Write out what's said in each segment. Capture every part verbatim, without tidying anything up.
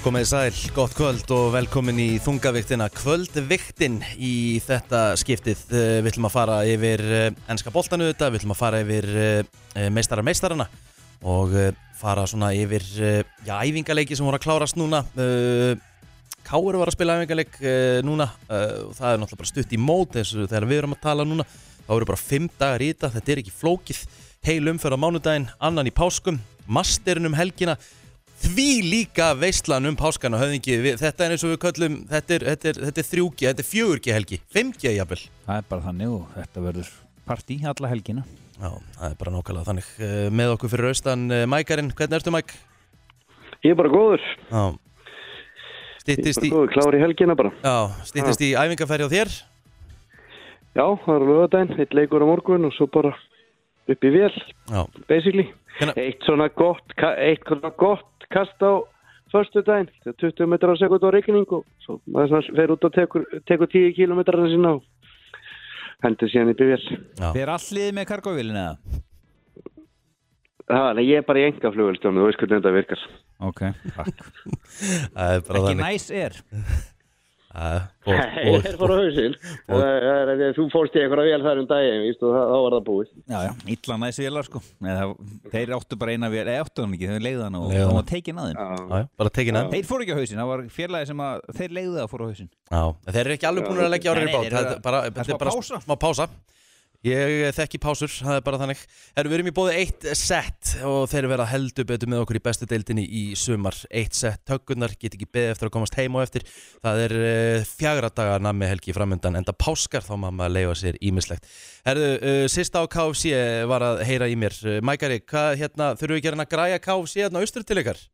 Komið sæl, gott kvöld og velkomin í þungaviktina Kvöldviktin í þetta skiptið. Við ætlum að fara yfir enska boltanu þetta, við ætlum að fara yfir meistara meistarana og fara svona yfir já, æfingaleiki sem voru að klárast núna. K R var að spila æfingaleik núna og það er náttúrulega bara stutt í mót eins og þegar við erum að tala núna. Það voru bara fimm dagar í þetta, þetta er ekki flókið. Heil umferð á mánudaginn, annan í páskum, masterinn um helgina. Því líka veislan um páskana höfðingi, við, þetta er eins og við köllum, þetta er, þetta er, þetta er þrjúgi, þetta er fjögurgi helgi, fimmgi jafnvel. Það er bara þannig og þetta verður partí alla helgina. Já, það er bara nákvæmlega þannig. Með okkur fyrir austan, Mækarinn, hvernig ertu Mæk? Ég er bara góður. Já. Styttist í... Ég er bara góður, klár í helgina bara. Já, styttist í æfingarferð á þér? Já, það er laugardaginn, eitt leikur á morgun og svo bara upp í vél, Já. Basically. Hérna... Eitt svona gott, eitt svona gott kast á föstudaginn, tuttugu metrar á sekúndu á rigning og svo maður svona fer út og tekur, tekur tíu kílómetrarna sína og hendur síðan upp í vél. Fer all liðið með kargóvélina eða? Já, nei, ég er bara í einkaflugvélstjónu, þú veist hvernig þetta virkar. Ok, takk. Ekki næs er. Uh, Nei, ég er bara á hausinn. Þú fórst í eitthvað vel þar um daginn, víst, og þá var það búið. Já, já, illa næs vélar sko. Eða, þeir áttu bara eina vél, eða áttu hann ekki, þeir legðu hann og Leigðu hann hann. var tekin að þeim. Já, já, bara tekin að. Þeir fóru ekki á hausinn, það var félagi sem að þeir legðu það fóru á hausinn. Já, þeir eru ekki alveg búin að leggja árið í Nei, nei, bát. þeir eru Þetta er bara, að- þetta er smá bara pása. smá pása. Ég þekki pásur, það er bara þannig. Heru, við erum í bóði eitt sett og þeir vera heldur betur með okkur í bestu deildinni í sumar. Eitt sett tökkurnar, get ekki beðið eftir að komast heim og eftir. Það er uh, fjagra daga nammi helgi framöndan, enda páskar þá má maður leifa sér ímislegt. Herðu, uh, sista á K F C var að heyra í mér. Uh, Mækari, hvað hérna, þurfum við ekki að græja K F C hérna austur til ykkar?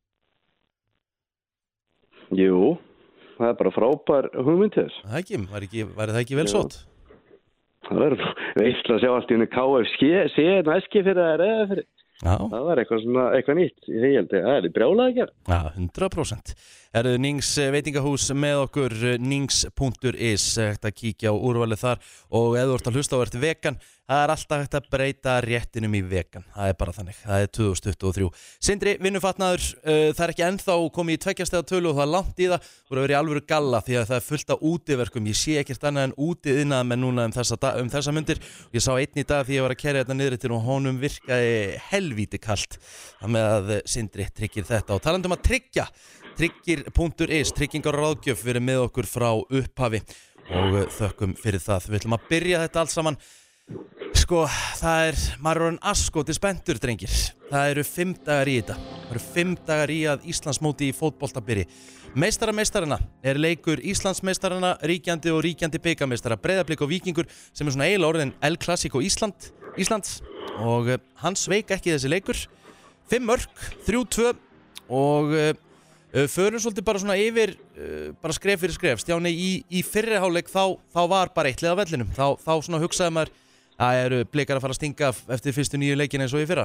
Jú, það er bara frábær hugmyndir. Það ekki, var, ekki, var það ekki vel Jú. sótt? Það er veistla að sjá allt í unni K F C, sé þetta eski fyrir það eða fyrir. Já. Það var eitthvað svona, eitthvað nýtt. Ég held að það er brjálega að gera. Já, hundrað prósent. Erðu Nings veitingahús með okkur, nings punktur is, hægt að kíkja á úrvalið þar og ef þú ert að hlusta og ert vegan, það er alltaf hægt að breyta réttinum í vegan. Það er bara þannig, það er tvö þúsund tuttugu og þrjú. Sindri, vinnufatnaður, uh, það er ekki ennþá komið í tveggjastega tölu og það er langt í það, þú voru að vera í alvöru galla því að það er fullt af útiverkum. Ég sé ekkert annað en útiðinað með núna um þessa, da- um þessa mundir. Ég sá einn í dag því ég var að kerja þetta niður til og honum virkaði helvíti kalt. Það með að Sindri tryggir þetta og talandum að tryggja. Tryggir punktur is, tryggingar og ráðgjöf verið með okkur frá upphafi og þökkum fyrir það. Við ætlum að byrja þetta allt saman. Sko, það er, maður er orðinn asskoti spenntur, drengir. Það eru fimm dagar í þetta. Það eru fimm dagar í að Íslandsmóti í fótbolta byrji. Meistara meistarana er leikur Íslandsmeistarana, ríkjandi og ríkjandi bikameistara, Breiðablik og Víkingur sem er svona eiginlega orðin El Clasico Ísland, Íslands og hann sveik ekki þessi leikur. Fimm mörk, þrjú tvö og Uh, förum svolítið bara svona yfir uh, bara skref fyrir skref. Stjáni, í, í fyrri hálfleik þá, þá var bara eitt lið á vellinum. Þá, þá svona hugsaði maður að eru Blikar að fara að stinga eftir fyrstu nýju leikin eins og í fyrra.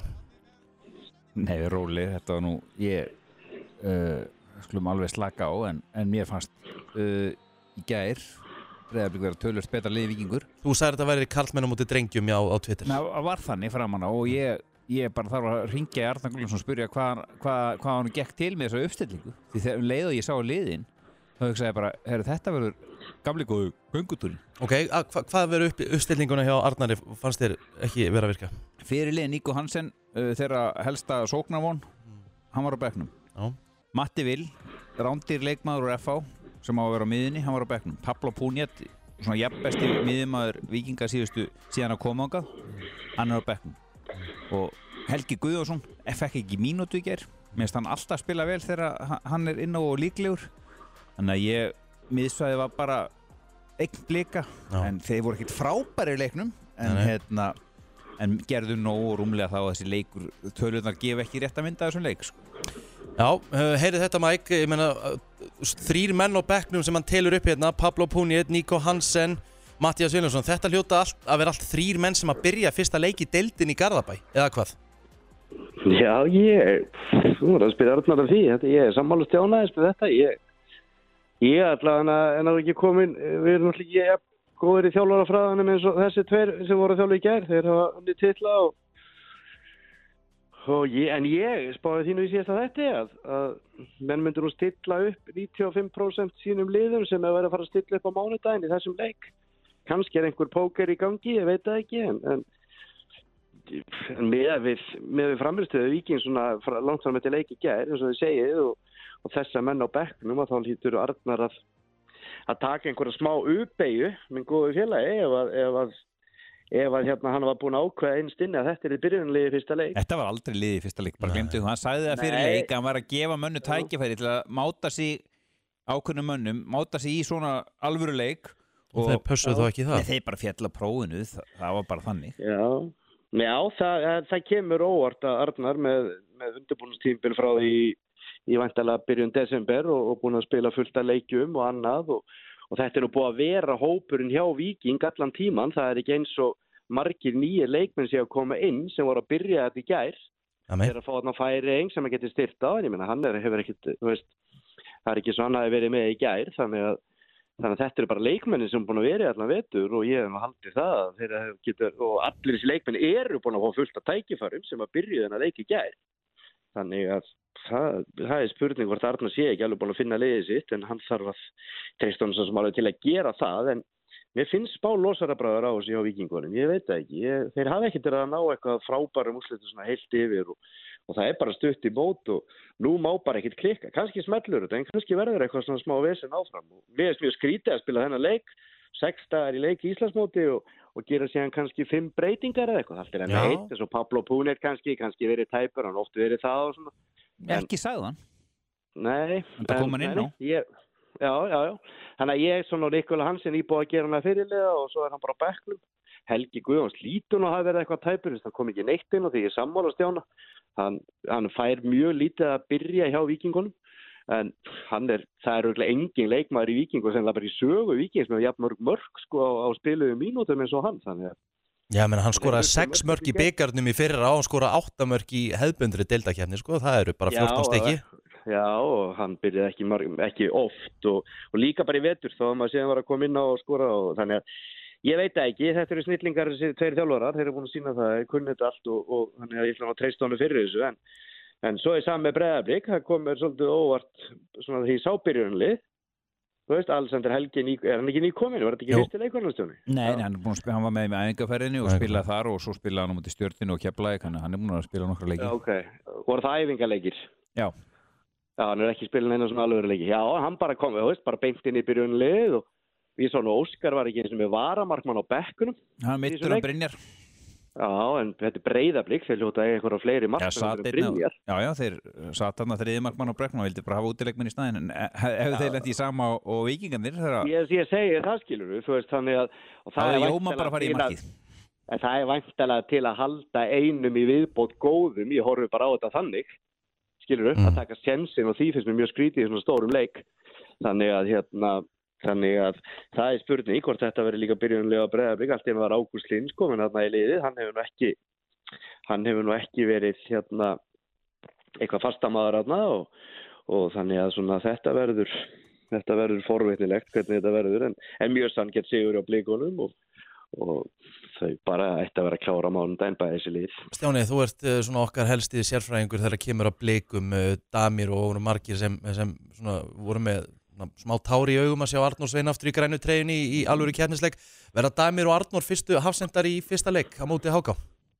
Nei, róli, þetta var nú ég uh, skulum alveg slaka á en, en mér fannst uh, í gær Breiðablik vera tölvöld betra liði Víkingur. Þú sagði þetta væri karlmenn á móti drengjum á, á Twitter. Ná, var þannig framan á og ég Ég bara þarf að ringja í Arnar Gullarsson og spyrja hvað hva, hva hann gekk til með þessu uppstillingu. Því þegar um leið og ég sá liðin, þá hugsaði ég bara, herru, þetta verður gamli góðu göngutúrin. Ok, að, hva, hvað verður upp, uppstillinguna hjá Arnari fannst þér ekki vera að virka? Fyrirlið Nico Hansen, uh, þeirra helsta sóknarvon, mm. hann var á bekknum. Já. Matti Vill, rándir leikmaður úr F H, sem á að vera á miðunni, hann var á bekknum. Pablo Puniet, svona jafnbesti miðjumaður Víkinga síðustu síðan að koma ángað, hann er á bekknum. Og Helgi Guðjónsson fekk ekki mínútu í gær. Mér finnst hann alltaf spila vel þegar hann er inn á og líklegur. Þannig að ég miðsvæði var bara einn blika. Já. En þeir voru ekkert frábæri í leiknum en, hérna, en gerðu nóg og rúmlega þá að þessi leikur tölurnar gefa ekki rétt að mynda þessum leik sko. Já, heyrið þetta Mike, ég meina þrír menn á bekknum sem hann telur upp hérna, Pablo Puniet, Nico Hansen, Matthías Viljánsson, þetta hljóta allt, að vera allt þrír menn sem að byrja fyrsta leik í deildin í Garðabæ, eða hvað? Já, ég, þú voru að spyrja Arnar af því, þetta, ég er sammála Stjánaðis með þetta, ég, ég allavega en að ekki komin, við erum náttúrulega ekki ja, góður í þjálfarafræðanum eins og þessi tveir sem voru að þjálfa í gær, þeir hafa unnið titla og og ég, en ég spáði þínu í síðasta þætti að, að menn myndur nú stilla upp níutíu og fimm prósent sínum liðum sem er verið að fara að stilla upp á mánudaginn í þessum leik. Kannski er einhver póker í gangi, ég veit það ekki, en, en, en með við, með við framirstöðu Víking svona langt fram eftir leik í gær, eins og þið segið, og, og þessa menn á bekknum, að þá hlýtur Arnar að, að taka einhverja smá uppeyju, minn góðu félagi, ef að, ef að ef að hérna hann var búin að ákveða innst inni að þetta er í byrjunarliði í fyrsta leik. Þetta var aldrei liði í fyrsta leik, bara glemdi þú. Hann sagði það fyrir leik, hann var að gefa mönnu tækifæri til að máta sig ákveðnum mönnum, máta sig í svona alvöru leik. Og þeir pössuðu þó ekki það? Nei, þeir bara fjalla prófinu, það, það var bara þannig. Já, Já það, það kemur óvart að Arnar með, með undirbúningstímabil frá því í, í væntanlega byrjun desember og, og búin að spila fullt af leikjum og annað og Og þetta er nú búið að vera hópurinn hjá Víking allan tíman. Það er ekki eins og margir nýjir leikmenn sem að koma inn sem voru að byrja þetta í gær. Það er að fá þarna Færeying sem að geti styrt á. En ég meina, hann er, hefur ekkit, þú veist, það er ekki svo hann hafi verið með í gær. Þannig að, þannig að þetta eru bara leikmenni sem er búin að vera í allan vetur og ég hef haldið það. Þeir getur, og allir þessi leikmenni eru búin að fá fullt af tækifærum sem að byrja þennan leik í gær. Þannig að það, það er spurning hvort Arnar sé ekki alveg búin að finna liðið sitt en hann þarf að treysta honum sem alveg til að gera það en mér finnst spá losarabræður á þessu hjá Víkingunum, ég veit það ekki ég, þeir hafa ekkert að ná eitthvað frábærum úrslitum svona heilt yfir og, og það er bara stutt í mót og nú má bara ekkert klikka, kannski smellur þetta en kannski verður eitthvað svona smá vesen áfram og mér er mjög skrítið að spila þennan leik sex dagar í leik í Íslandsmóti og, og gera síðan kannski fimm breytingar eða eitthvað, allt er enn heitt eins og Pablo Punet kannski, kannski verið tæpur, hann oft verið það og svona. Ekki sagðan? Nei. Þetta kom hann inn á? Ég, já, já, já. Þannig að ég svona Nikola Hansen íbúið að gera hann að fyrirlega og svo er hann bara á bekknum. Helgi Guðjóns lítun og hafi verið eitthvað tæpur, það kom ekki neitt inn og því ég sammála Stjána. Hann, hann fær mjög lítið að byrja hjá Víkingunum. En hann er, það er auðvitað engin leikmaður í Víkingu sem er bara í sögu Víkings með jafn mörg mörg sko á, á spiluðu mínútum eins og hann þannig að Já, menn hann skoraði sex mörg í bikarnum í fyrra og hann skoraði átta mörg í hefðbundri deildakeppni sko, það eru bara fjórtán stykki. Já, og hann byrjaði ekki, mörg, ekki oft og, og líka bara í vetur þó að maður séðan var að koma inn á og skora og þannig að ég veit ekki, þetta eru snillingar þessi tveir þjálfarar, þeir eru búin að sína það, þeir kunni þetta allt og, og þannig að ég ætla að treysta honum fyrir þessu en En svo er saman með Breiðablik, það komur svolítið óvart svona því sábyrjunlið. Þú veist, Alexander Helgi, ný, er hann ekki nýkominn? Var þetta ekki fyrsti leikvarnarstjóni? Nei, nei, hann, spila, hann var með með æfingaferðinni og spilaði þar og svo spilaði hann á móti Stjörnunni og Keflavík, hann er búin að spila nokkra leiki. Já, ok. Voru það æfingaleikir? Já. Já, hann er ekki spilað neina svona alvöru leiki. Já, hann bara kom, þú veist, bara beint inn í byrjunlið og við svo nú Óskar var ekki eins og með varamarkmann á bekkunum. Hann mittur um Brynjar. Já, en þetta er Breiðablik, þeir hljóta einhverja fleiri markmann en Brynjar. Já, já, þeir satt þarna þriði markmann á bekknum og vildi bara hafa útileikmenn í staðinn, en hefur þeir lent í sama og, og Víkingarnir þeirra? Ég, ég segi það skilur við, þú veist, þannig að... Það er Jóman bara að fara í markið. En það er væntanlega til að halda einum í viðbót góðum, ég horfi bara á þetta þannig, skilur við, mm. að taka sjensin og því finnst mér mjög skrítið í svona stórum leik. Þannig að, hérna, þannig að það er spurning hvort þetta verður líka byrjunlega á Breiðablik, allt einu var Ágúst Lind komin þarna í liðið, hann hefur nú ekki, hann hefur nú ekki verið hérna eitthvað fastamaður þarna og, og þannig að svona þetta verður, þetta verður forvitnilegt hvernig þetta verður en, en mjög sanngjarn sigur á Blikunum og og þau bara ætti að vera klára mánudaginn bæði þessi lið. Stjáni, þú ert svona okkar helsti sérfræðingur þegar kemur að Blikum, Damir og margir sem, sem svona voru með smá tári í augum að sjá Arnór Svein aftur í grænu treyjunni í, í alvöru keppnisleik. Verða Damir og Arnór fyrstu hafsendar í fyrsta leik á móti H K?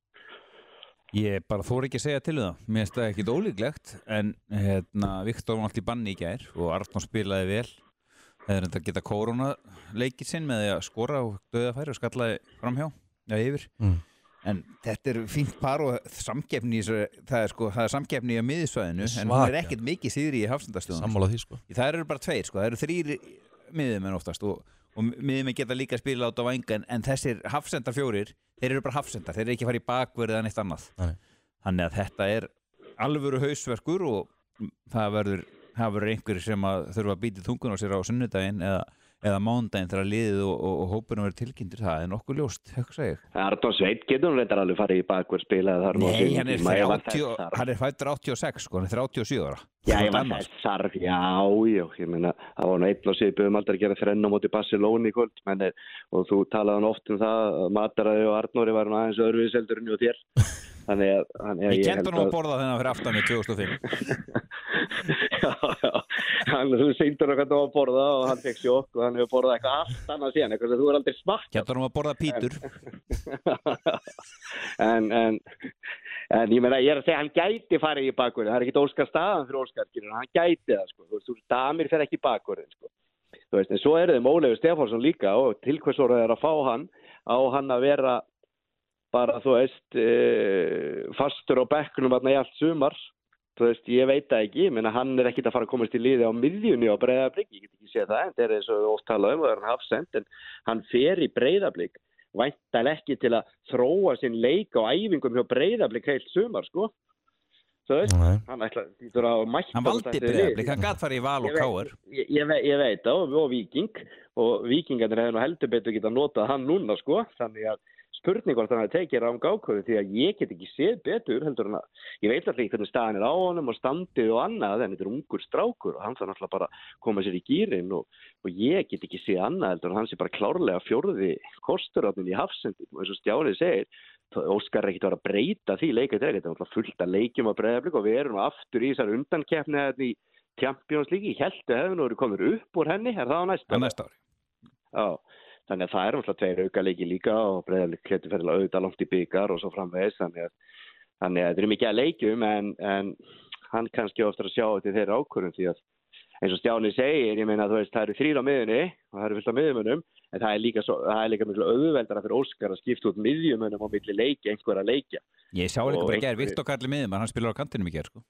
Ég bara þóri ekki að segja til það. Mér finnst það ekkit ólíklegt en hérna, Viktor var alltaf í banni í gær og Arnór spilaði vel. Það er enda að geta kóruna leikið sinn með því að skora og döðafæri og skallaði framhjá, já yfir. Mm. En þetta er fínt par og samkeppni í þessu, það er sko, það er samkeppni í miðsvæðinu, en hún er ekkert mikið síðri í hafsendastöðunum. Sammála því sko. Það eru bara tveir sko, það eru þrír miðjumenn oftast og, og miðjumenn geta líka að spila át á vænga en, en þessir hafsendar fjórir, þeir eru bara hafsendar, þeir eru ekki að fara í bakverð eða neitt annað. Nei. Þannig að þetta er alvöru hausverkur og það verður, það verður einhverjir sem að þurfa að býta þungun á sér á sunnudaginn eða eða mánudaginn þegar liðið og, og, og hópurinn verður tilkynntur, það er nokkuð ljóst, hvað segir ég? Arnór Sveinn getur hún reyndar alveg farið í bakverð spila þar. Nei, hann er, þrjátíu, hann er fættur áttatíu og sex, sko, hann er þrjátíu og sjö ára. Já, ég var þessar, já, já, ég meina, það var nú einn og svipuðum aldrei að gera þrenn á móti Barcelona í kvöld, menn er, og þú talaði hann oft um það, Mataræði og Arnóri var hann aðeins öðruvíseldur en hjá þér. Þannig að, þannig að Ég ég kendi nú að borða þennan fyrir aftan með tvö þúsund og fimm. Já, já, hann sýndur hann að borða og hann fekk sjokk og hann hefur borðað eitthvað allt annað síðan, eitthvað sem þú er aldrei smakkt. Kendi nú að borða pítur. en, en, en ég meina, ég er að segja, hann gæti farið í bakvörðin, það er ekkit Óskar staðan fyrir Óskar, hann gæti það, sko, þú veist, þú Damir fer ekki í bakvörðin, sko. Þú veist, en svo eru þeim Ólafur Stefánsson líka og til hvers voru þeir að fá hann, á hann að vera bara, þú veist, e, fastur á bekknum þarna í allt sumar. Þú veist, ég veit það ekki, menn að hann er ekkit að fara að komast í liði á miðjunni á Breiðablik, ég get ekki séð það, en það er eins og oft talað um, það er hann hafsend, en hann fer í Breiðablik, væntanlega ekki til að þróa sinn leik á æfingum hjá Breiðablik heilt sumar, sko. Þú veist, Nei. hann ætlaði að mæta... Hann valdi Breiðablik, hann gat farið í Val og K R. Ég, ég, ég, ég veit það, og, og Víking, og Víkingarnir hefði nú heldur betur getað notað hann núna, sko, þannig að spurning hvort hann að tekið rám gákvöðu því að ég get ekki séð betur heldur hann að ég veit alltaf ekki hvernig staðan er á honum og standið og annað en þetta er ungur strákur og hann þarf náttúrulega bara að koma sér í gírinn og, og ég get ekki séð annað heldur en hann sé bara klárlega fjórði kosturáttin í hafsendi og eins og Stjánið segir Óskar er ekkert að vera að breyta því leikað þetta er alltaf fullt að leikjum að Breiðablik og við erum aftur í þessar undankeppni í Champions League, ég held að hefur nú verið komið upp úr henni, er það á næsta, næsta ári? Já. Þannig að það er náttúrulega tveir aukaleiki líka og Breiðablik getur fyrir að auðvitað langt í bikar og svo framvegis. Þannig að, þannig að þetta er mikið að leikjum en, en hann kannski oftar að sjá þetta þeirra ákvörðum því að eins og Stjáni segir, ég meina að þú veist það eru þrír á miðjunni og það eru fullt af miðjumönnum en það er líka, svo, það er líka miklu auðveldara fyrir Óskar að skipta út miðjumönnum á milli leiki, einhver að leikja. Ég sá líka bara gær Viktor Karli miðjumann, hann spilar á kantinum í gær sko.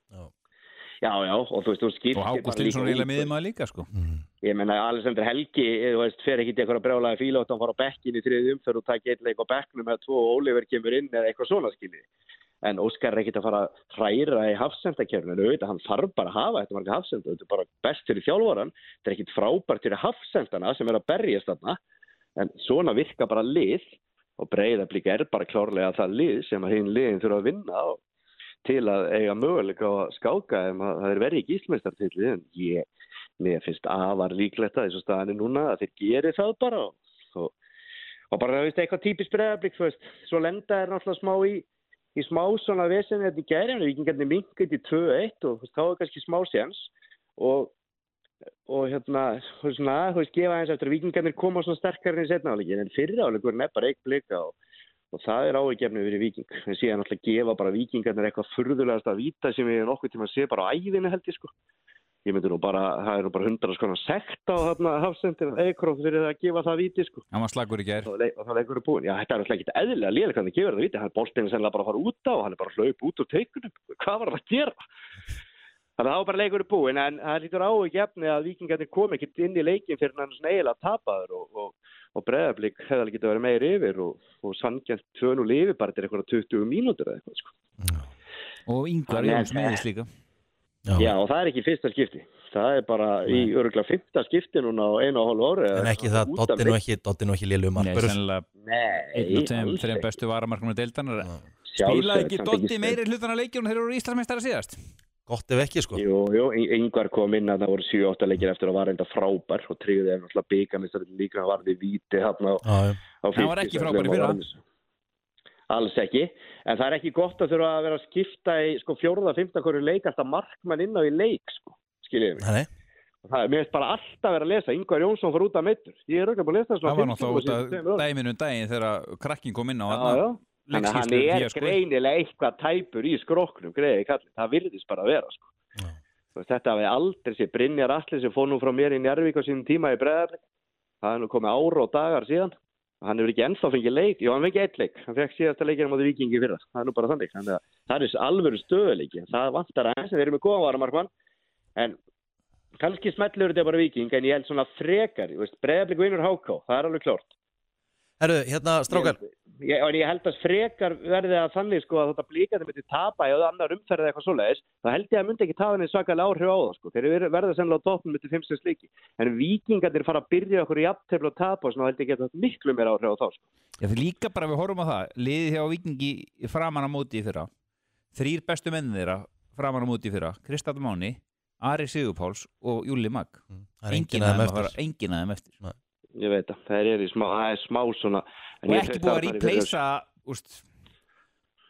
Já, já, og þú veist, þú skiptir... Og Ágúst Linsson reyla miðjum að líka, sko. Mm. Ég menna, Alexander Helgi, þú veist, fer ekki til eitthvað brjálaði fíla og hann fara á bekkin í þriðju umferð og taka eitt leik á bekknum eða tvo og Oliver kemur inn eða eitthvað svona skilji. En Óskar er ekkit að fara að hræra í hafsendakjörnu, en auðvitað, hann þarf bara að hafa þetta marga hafsenda, þetta er bara best fyrir þjálfaran, þetta er ekkit frábært fyrir hafsendana sem er að berjast þarna, en svona virka bara lið og Breiðablik er bara klárlega það lið sem að hinn liðin þurfa að vinna og til að eiga möguleika á að skáka ef það er verið í gíslmeistartilli en ég, mér finnst afar líklegt að þessu staðan er núna að þeir geri það bara og, og, og bara það veist eitthvað típist Breiðablik svo lenda er náttúrulega smá í, í smá svona vesenni þetta í gæri en Víkingarnir minnkið í tvö eitt og þá er kannski smá séns og, og hérna svona, þú veist gefa eins eftir að Víkingarnir koma svona sterkar í setna áleikin en fyrri áleikur er bara eitt blika og Og það er áhugjefni fyrir Víking. En síðan alltaf gefa bara Víkingarnir eitthvað furðulegast að víta sem ég nokkuð tíma sé bara á ævinni held ég sko. Ég myndi nú bara, það er nú bara hundra skona sekt á þarna hafsendin Eikrof fyrir það að gefa það víti sko. Hann var slagur í gær. Og það leikur er búin. Já, þetta er alltaf ekki eðlilega lélega hvernig gefur það víti. Hann er boltinn sennilega bara að fara út á og hann er bara að hlaupa út úr teikunum. Hvað var það að gera? Þannig að það var bara leikur er búin en það lítur áhugjefni að Víkingarnir kom ekkert inn í leikin fyrir hann svona eiginlega tapaður og, og og Breiðablik hefði alveg getið að vera meiri yfir og, og sanngjarnt tvö núll yfir bara til eitthvað tuttugu mínútur eða eitthvað sko. Og Ingvar Jóns meðist líka. Já. Já, og það er ekki fyrsta skipti. Það er bara Nei. Í örugglega fimmta skipti núna á einu og hálfu ári. En ekki það, Dotti nú ekki, Dotti nú ekki lélegur markvörður. Nei, sennilega einn og tveim, þreim bestu varamarknum í deildanar. Spilaði ekki Dotti meiri hlutan að leikjum þegar voru Íslandsmeistari síðast? Gott ef ekki sko. Jú, jú, Ingvar kom inn að það voru sjö átta leikir eftir að var enda frábær og tryggði þeim náttúrulega bikarmeistarinn líka, hann varði víti hérna á, ah, á hann var ekki frábær fyrir hann. Alls ekki, en það er ekki gott að þurfa að vera að skipta í sko fjórða, fimmta hverju leik alltaf markmann inn á í leik sko, skiljið mig. Nei. Það er mér finnst bara alltaf verið að lesa, Ingvar Jónsson fór út af meiddur. Ég er auðvitað búin að lesa það svona. Það var náttúrulega út af dæminu daginn þegar krakkin kom inn á hann. Já, já. Þannig að hann er greinilega eitthvað tæpur í skrokknum, greiði kallið. Það virðist bara að vera sko. Já. Þetta hafi aldrei sér Brynjar Atli sem fór nú frá mér í Njarðvík á sínum tíma í Breiðablik. Það er nú komið ára og dagar síðan. Hann hefur ekki ennþá fengið leik. Jú, hann fengið eitt leik. Hann fekk síðasta leikina á Víkingi fyrra. Það er nú bara þannig. Þannig að það er alvöru stöðuleiki. Það vantar aðeins en þeir eru með góðan varamarkmann. En kannski smellur þetta bara Víking en ég held svona frekar. Breiðablik vinnur H K. Það er alveg klárt. Herru, hérna strákar. Ég, ég held að frekar verði að þannig sko að þetta blíkandi myndi tapa í annar umferði eitthvað svoleiðis, þá held ég að myndi ekki tafa henni svakalega áhrif á það sko. Þeir verða sennilega á toppnum myndi fimm sex leiki. En Víkingarnir fara að byrja okkur í jafntefli og tapa og svona held ég geta miklu meira áhrif á þá sko. Já, það er líka bara við horfum á það. Liðið hjá Víkingi framan á móti í fyrra. Þrír bestu menn þeirra framan á móti í fyrra. Kristall Máni, Ari Sigurpáls og Júli Mag. Mm. Enginn af þeim eftir. Nei. Ég veit að það er í smá, það er smá svona og ekki búið að replacea úst,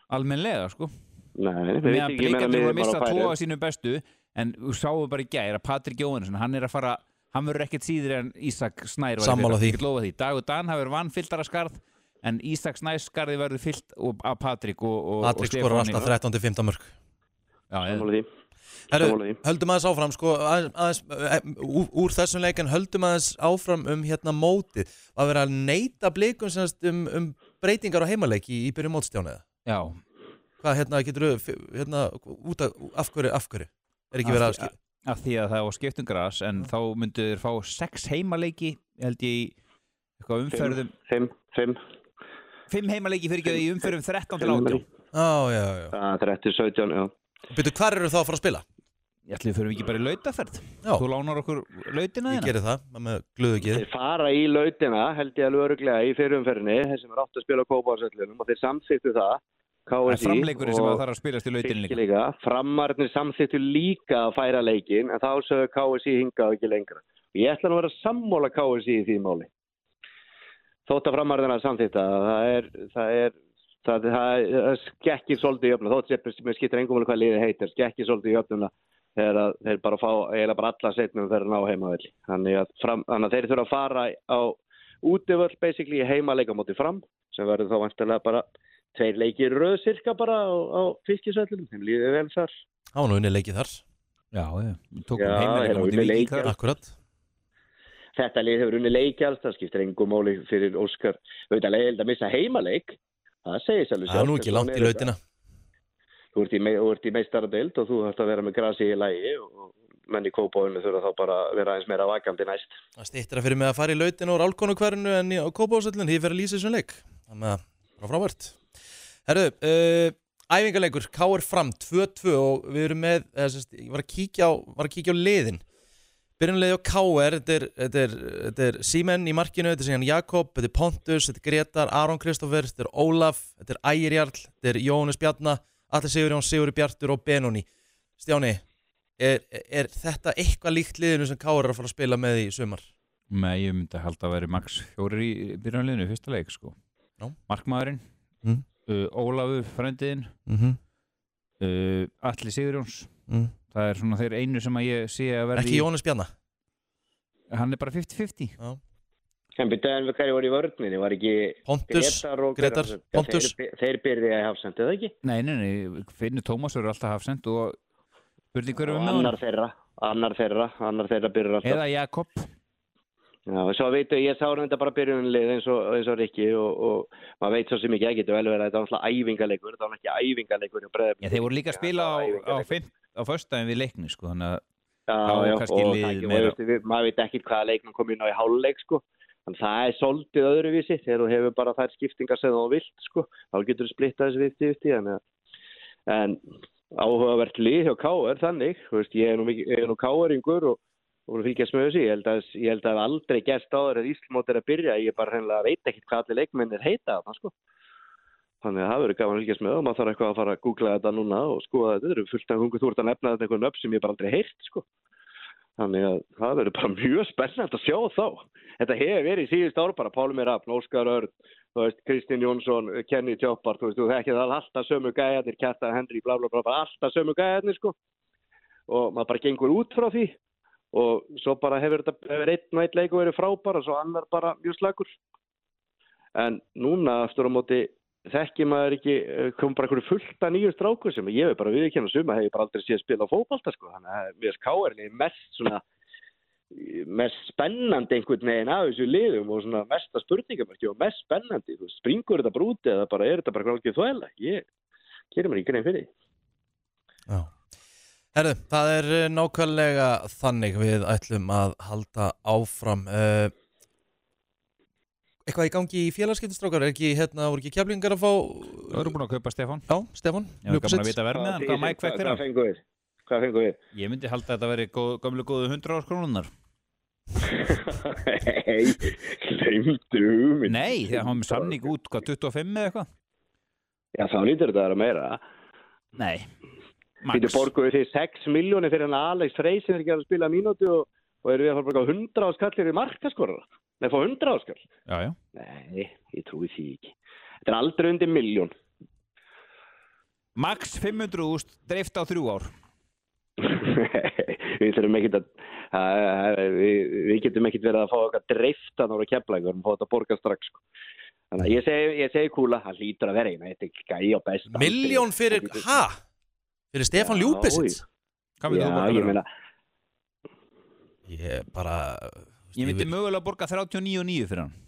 almennlega sko. Nei, við Meðan veit ekki meina Blikarnir voru að miðjum missa bara tvo færi. af sínum bestu, en við sáum bara í gær að Patrik Jóhannesson, hann er að fara, hann verður ekkert síður en Ísak Snær. Sammála því. Ég get lofa því. Dagur Dan hafi verið vannfylltara skarð, en Ísak Snær skarði verður fyllt af Patrik og, og, Patrik og skorar Stefáni. alltaf þrettán til fimmtán mörk. Já, ég, Sammála því. Herru, Sammála því. höldum aðeins áfram sko, aðeins, aðeins, e, úr, úr þessum leikin höldum aðeins áfram um hérna mótið. Að vera að neita Blikum semst um, um breytingar á heimaleik í, í byrjun mótstjána. já. Hvað hérna getur þú, hérna, út af, af hverju, af hverju? Er ekki verið að skilja? Af því að það var skipt um gras, en þá myndu þeir fá sex heimaleiki, held ég, í eitthvað umferðum, Fimm, fimm. fimm heimaleiki fyrir ekki í umferðum þrettán til átján. Já, já, já. Það er þrettán, sautján, já. Byrju, hvar eru þá að fara að spila? Ég ætli við fyrir ekki bara í lautaferð. Já. Þú lánar okkur lautina Ég þína. geri það, með glöðu ekki. Þeir fara í lautina, held ég alveg öruglega í fyrirumferðinni, þeir sem er átt að spila á Kópavogsvellinum og þeir samþyktu það, K Það S er I framleikurinn sem og að þarf að spilast í lautinu Fylki líka. líka. Framarnir samþyktu líka að færa leikin, en þá sögðu K S I hingað ekki lengra. Og ég ætla nú að vera sammála K S I í því máli. Þótt að framarnir samþykta, það er, það er, það, það, það skekkir svolítið í öfnum, þótt sem mér skiptir engum alveg hvað liðið heitir, skekkir svolítið í öfnum þegar að þeir bara fá eiginlega bara alla setnum fyrir að ná heimavelli. Þannig að, fram, þannig að þeir þurfa að fara á útivöll basically í heimaleika móti Fram, sem verður þá vantilega bara tveir leikir röð cirka bara á, á Fylkisvellinum, þeim líður vel þar. Á nú unni leikið þar. Já, já. Við tókum Já, heimaleika þeir móti hafa unnið Víking leiki. þar. Akkurat. Þetta lið hefur unni leiki alls, það skiptir engum máli fyrir Óskar. Við veit að leiðild að missa heimaleik, það segir sjálfur Það er nú ekki langt í lautina. Þú ert í, me í meistaradeild og þú þarfst að vera með grasi í lagi og menn í Kópavoginu þurfa þá bara að vera eins meira vakandi næst. Það stýttir að fyrir mig að fara í lautina úr Álkonukverinu en í Kópavogsvellinum, því ég fer að lýsa þessum leik. Þannig að það var frábært. Herru, uh, æfingarleikur, K R Fram tvö tvö og við erum með, eða, sérst, ég var að kíkja á, var að kíkja á liðin. Byrjunarliði á K R, þetta er, þetta er, þetta er Símen í markinu, þetta er síðan Jakob, þetta er Pontus, þetta er Gretar, Aron Kristoffer, þetta er Ólaf, þetta er Ægir Jarl, þetta er Jóhannes Bjarna, Atli Sigurjón, Sigurður Bjartur og Benóni. Stjáni, er, er þetta eitthvað líkt liðinu sem K R er að fara að spila með í sumar? Nei, ég myndi halda að vera max fjórir í byrjunarliðinu í fyrsta leik, sko. Já. Markmaðurinn, Mm. uh, Ólafur, frændiðinn, Mm -hmm. uh, Atli Sigurjóns. mm. Það er svona þeir einu sem að ég sé að verði Ekki Jóhannes Bjarna? Hann er bara fifty fifty. Já. En byrjaðan við hverju voru í vörninni, var ekki Pontus, Gretar og Gretar, ja, Pontus. Þeir, þeir byrjaði að hafsendi, eða ekki? Nei, nei, nei, Finnur Tómas verður alltaf hafsend og spurning hverju Og við með annar honum. þeirra, annar þeirra, annar þeirra byrjar alltaf. Eða Jakob. Já, og svo veitu, ég sá þetta bara byrjunlið eins og, eins og Rikki og, og maður veit svo sem ekki, það getur vel verið að þetta var alltaf æfingarleikur, þetta var ekki æfingarleikur hjá Breiðablik. Já, þeir voru líka að spila á, á, fimm, á föstudaginn við leikni, sko, þannig að Já, þá já, kannski og liðið það, meira- og, veistu, maður veit ekki hvaða leiknum kom inn á í hálfleik, sko. Þannig það er svolítið öðruvísi þegar þú hefur bara þær skiptingar sem þú vilt, sko. Þá getur þú splittað þessi fifty fifty, en, en áhugavert lið hjá K R þannig, þú veist, ég er nú, mikið- ég er nú K R-ingur og og fylgjast með þessu, ég held að ég held að aldrei gerst áður að Íslamót er að byrja, ég bara hreinlega veit ekkert hvað allir leikmennir heita þarna, sko. Þannig að það verður gaman að fylgjast með og maður þarf eitthvað að fara að googla þetta núna og skoða þetta, þetta eru fullt af hungu, þú ert að nefna þetta einhvern upp sem ég bara aldrei heyrt, sko. Þannig að það verður bara mjög spennandi að sjá þá. Þetta hefur verið í síðust ár bara, Pálmi Rafn, Óskar Örn, þú veist, Kristinn Jónsson, Kenny Tjóppar, þú veist, þú þekkir það alltaf sömu gæjarnir, Kjartan Henry, bla bla bla, bla, alltaf sömu gæjarnir, sko. Og maður bara gengur út frá því. Og svo bara hefur þetta hefur einn og einn leikur verið frábær og svo annar bara mjög slagur. En núna aftur á móti þekki maður ekki, kom bara einhverju fullt af nýjum strákur sem ég hef bara viðurkennt suma, hef ég bara aldrei séð spila á fótbolta, sko. Þannig að mér K R er mest svona mest spennandi einhvern veginn af þessu liðum og svona mesta spurningamarki og mest spennandi. Þú springur þetta bara úti eða bara er þetta bara gráðið þvæla. Ég gerir mér ekki grein fyrir því. Já. Herðu, það er eh, nákvæmlega þannig við ætlum að halda áfram. Uh, eitthvað í gangi í félagskiptistrákar? Er ekki, hérna, voru ekki keflingar að fá... Þú eru búin að kaupa Stefán. Já, Stefán. Ég var gaman að vita verð með hann, hvað mæk fekk Hvað þeirra. fengu við? Hvað fengu við? Ég myndi halda að þetta veri góð, gamlu góðu hundrað árs krónunar. Nei, gleymdu hugmynd. Nei, þegar hann var með samning út, hvað, tuttugu og fimm eða eitthvað? Já, þá lítur þetta að vera meira. Nei, Býtu max. borguðu því sex miljónir fyrir hann Alex Frey sem er ekki að spila mínútu og, og eru við að fara bara hundrað áskallir í markaskorara. Nei, fá hundrað áskall. Já, já. Nei, ég trúi því ekki. Þetta er aldrei undir miljón. Max fimm hundruð þúsund dreift á þrjú ár. Við þurfum ekkert að, að við, við getum ekkert verið að fá eitthvað dreiftan ára Keflavík, við erum að fá þetta að borga strax sko. Þannig að ég segi, ég segi kúla, hann lítur að vera eina, þetta er gæi á besta. Milljón fyrir, ha? Fyrir Stefán Ljúbisits? Hvað myndi þú borga ég fyrir meina, Ég bara... Ég myndi mögulega að borga þrjátíu og níu og níu fyrir hann.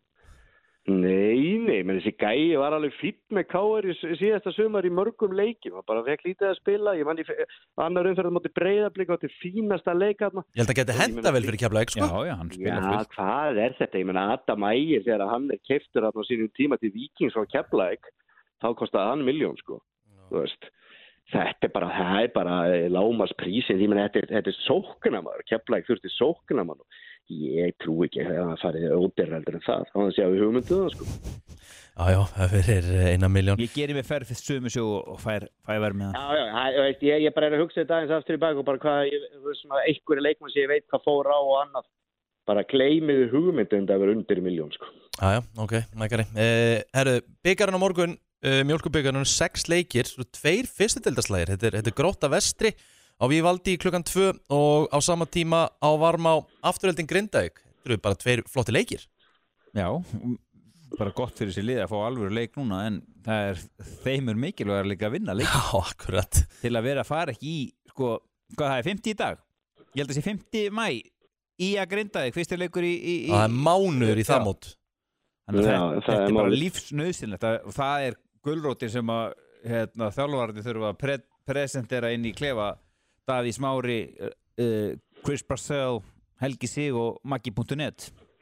Nei, nei, menn þessi gæi var alveg fýtt með K R í síðasta sumar í mörgum leikjum, hann bara fekk lítið að spila, ég mann í annar umferð móti Breiðablik átti fínasta leik þarna. Ég held að geti henda vel fyrir Keflavík, sko. Já, já, hann spila Já, fullt. hvað er þetta? Ég meina Adam Ægir þegar hann er keyptur þarna á sínum tíma til Víkings frá Keflavík, þá kostaði hann milljón, sko. Þú veist, þetta er bara, það er bara lágmarksprísinn, ég meina þetta er, þetta er sóknarmaður, Keflavík þurfti sóknarmann. Ég trú ekki að það farið ódýrara en það, þá hann sé að við hugmyndu það, sko. Já, já, það fyrir eina milljón. Ég geri mig ferð fyrir sömu sjó og fær, fær verð með hann. Já, já, það- veist, ég, ég bara er að hugsa þetta aðeins aftur í bak og bara hvað, ég, þú veist svona, einhverju leikmann sem ég veit hvað fór á og annað, bara gleymiðu hugmyndum að vera undir milljón, sko. Já, já, ok, mækari. Eh, herru, byggarinn á morgun, uh, mjólkubyggarinn, sex leikir, tveir fyrstudeildarslægir, þetta er, þetta er Grótta Vestri á Vívaldi klukkan tvö og á sama tíma á Varmá Afturhelding Grindavík. Þetta eru bara tveir flotti leikir. Já, bara gott fyrir sér lið að fá alvöru leik núna, en það er þeimur mikilvæg að líka að vinna leik. Já, akkurat. Til að vera að fara ekki í, sko, hvað það er, fimmti í dag? Ég held að sé fimmti maí í að Grindavík, fyrstur leikur í... í, í Það er mánuður í það mót. Þannig að Já, það, það þetta er er bara málið. lífsnauðsynlegt og það er gulrótir sem að hérna, þjálfararnir þurfa að pre presentera inn í klefa. Davíð Smári, uh, Chris Brassell, Helgi Sig og Maggi punktur net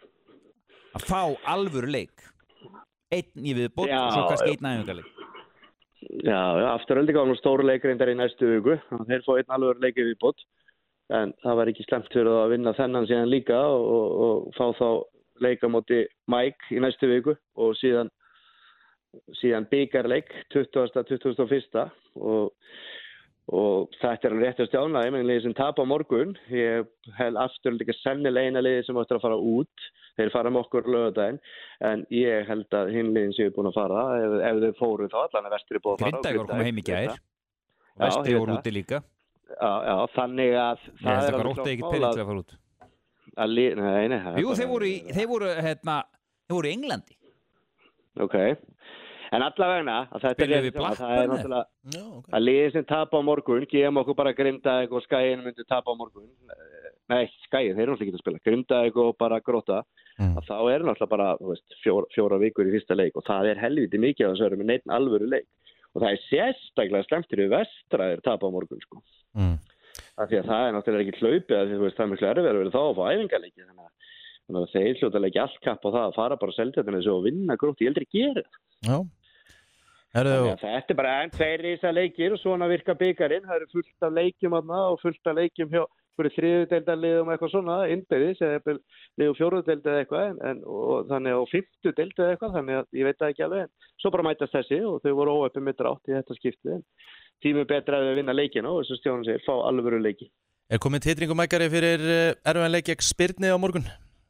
að fá alvöru leik einn í viðbót Já, og svo kannski já. einn æfingarleik. Já, já, Afturhelding á nú stóru leikreindar í næstu viku, þannig að þeir fá einn alveg leikið viðbót, en það var ekki slemt fyrir það að vinna þennan síðan líka og, og, og fá þá leika móti Mike í næstu viku og síðan, síðan byggarleik tuttugasta og tuttugasta og fyrsta og og þetta er alveg rétt að stjána, ég meina liðið sem tap á morgun, ég held Afturhelding er sennilega eina liðið sem áttur að fara út, þeir fara með okkur laugardaginn, en ég held að hinn liðin séu búin að fara, ef, ef þeir fóru þá allan að Vestri búið að fara. Grindavík voru komið heim í gær, Já, Vestri ég voru veit úti líka. Já, já, þannig að Ég held að Grótta ekkert pening til að fara út. að lið, nei, nei. það er Jú, bara- þeir voru í, þeir voru, hérna, þeir voru í Englandi. Ok, en allavegna, að þetta er Spiluðu rétt við að það er Blackburn, náttúrulega, Já, ok. að liðið sem tapa á morgun, gefum okkur bara Grindavík og Skaginn myndi tapa á morgun, nei, Skaginn, þeir eru náttúrulega ekki að spila, Grindavík og bara Grótta, Mm. að þá er náttúrulega bara, þú veist, fjóra, fjóra vikur í fyrsta leik og það er helviti mikið að þessu verður með neitt alvöru leik og það er sérstaklega slemmt fyrir Vestra þeir tapa á morgun, sko. Mm. Af því að það er náttúrulega ekki hlaupið að því, þú veist, það er miklu erfið að vera þá að fá æfingarleiki, þannig að, þannig að þeir hljóta leiki allt kapp á það að fara bara að selja þetta þessu og vinna Gróttu, ég heldur að gera það. Já. Herru, Þannig að þetta er bara enn tveir rísa leikir og svona virka byggarinn. Það eru fullt af leikjum þarna og fullt af leikjum hjá fyrir þriðjudeildarliðum eitthvað svona, innbyrðis eða liðum fjóruðdeild eða eitthvað en, en, og þannig á fimmtudeild eða eitthvað, þannig að ég veit það ekki alveg en svo bara mætast þessi og þau voru óöppið með drátt í þetta skiptið en tímur betra að við vinna leikina og þess að Stjáni segir, fá alvöru leiki. er komið titringu mækari fyrir erfiðan leik gegn Spyrni á morgun?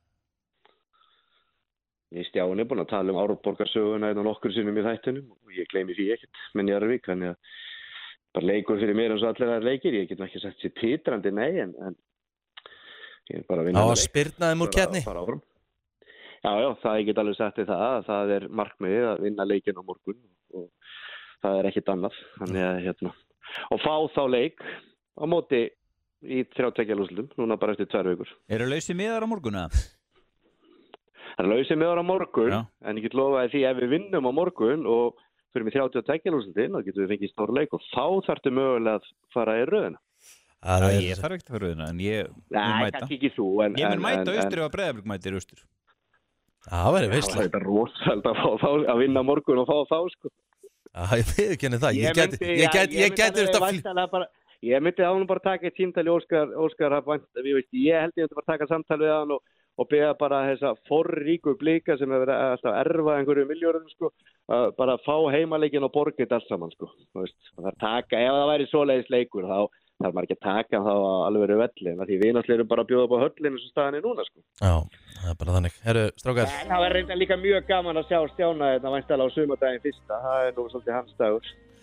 Ég Stjáni er búin að tala um Árborgarsöguna eða nokkur sinnum í þættunum og ég gleymi því ekkert með Njarðvík, þannig að bara leikur fyrir mér eins og allir þær leikir, ég get ekki sagt sér titrandi nei en, en ég er bara að vinna Á með að leik. spyrnaði múr keppni? Bara- bara áfram. Já, já, það ég get alveg sagt þér það að það er markmiðið að vinna leikinn á morgun og það er ekkit annað þannig að hérna og fá þá leik á móti í þrjáttekja lúslutum, núna bara eftir tvær vikur. Eru lausið miðar á morguna? Það er lausið með ára á morgun Já. en ég get lofaði því ef við vinnum á morgun og fyrir með þrjáttekja lúslutin þá getum við fengið stór leik og þá þarftu mögulega að fara í röðina. Það Já, er, ég þarf ekkert að fara auðvitað, en ég mun Nei, mæta. kannski ekki þú en, Ég mun en- mæta en- austur ef að Breiðablik mætir austur. það verður Það veistlega. er þetta rosalega að, fá, fá, að vinna á morgun og fá þá sko. Já, ég viðurkenni það. Ég gæti, myndi- ég gæti, já, ég gæti alveg þetta að væntanlega bara, ég myndi að hann bara taka eitt símtali Óskar, Óskar Rapp, ég veist, ég held ég myndi bara taka samtal við hann og, og beða bara þessa forríku blika sem hefur verið alltaf að erfa einhverju miljórum sko, að bara fá heimaleikin og borgið allt saman sko, þú veist, það er taka, ef það væri svoleiðis leikur þá þarf maður ekki að taka þá alveg verið velli, en því við náttúrulega erum bara að bjóða upp á höllinu sem staðan er núna sko. Já, það er bara þannig. Herru, strákar. En það var reynda líka mjög gaman að sjá Stjána þetta væntalega á sumardaginn fyrsta, það er nú svolítið hans dagur.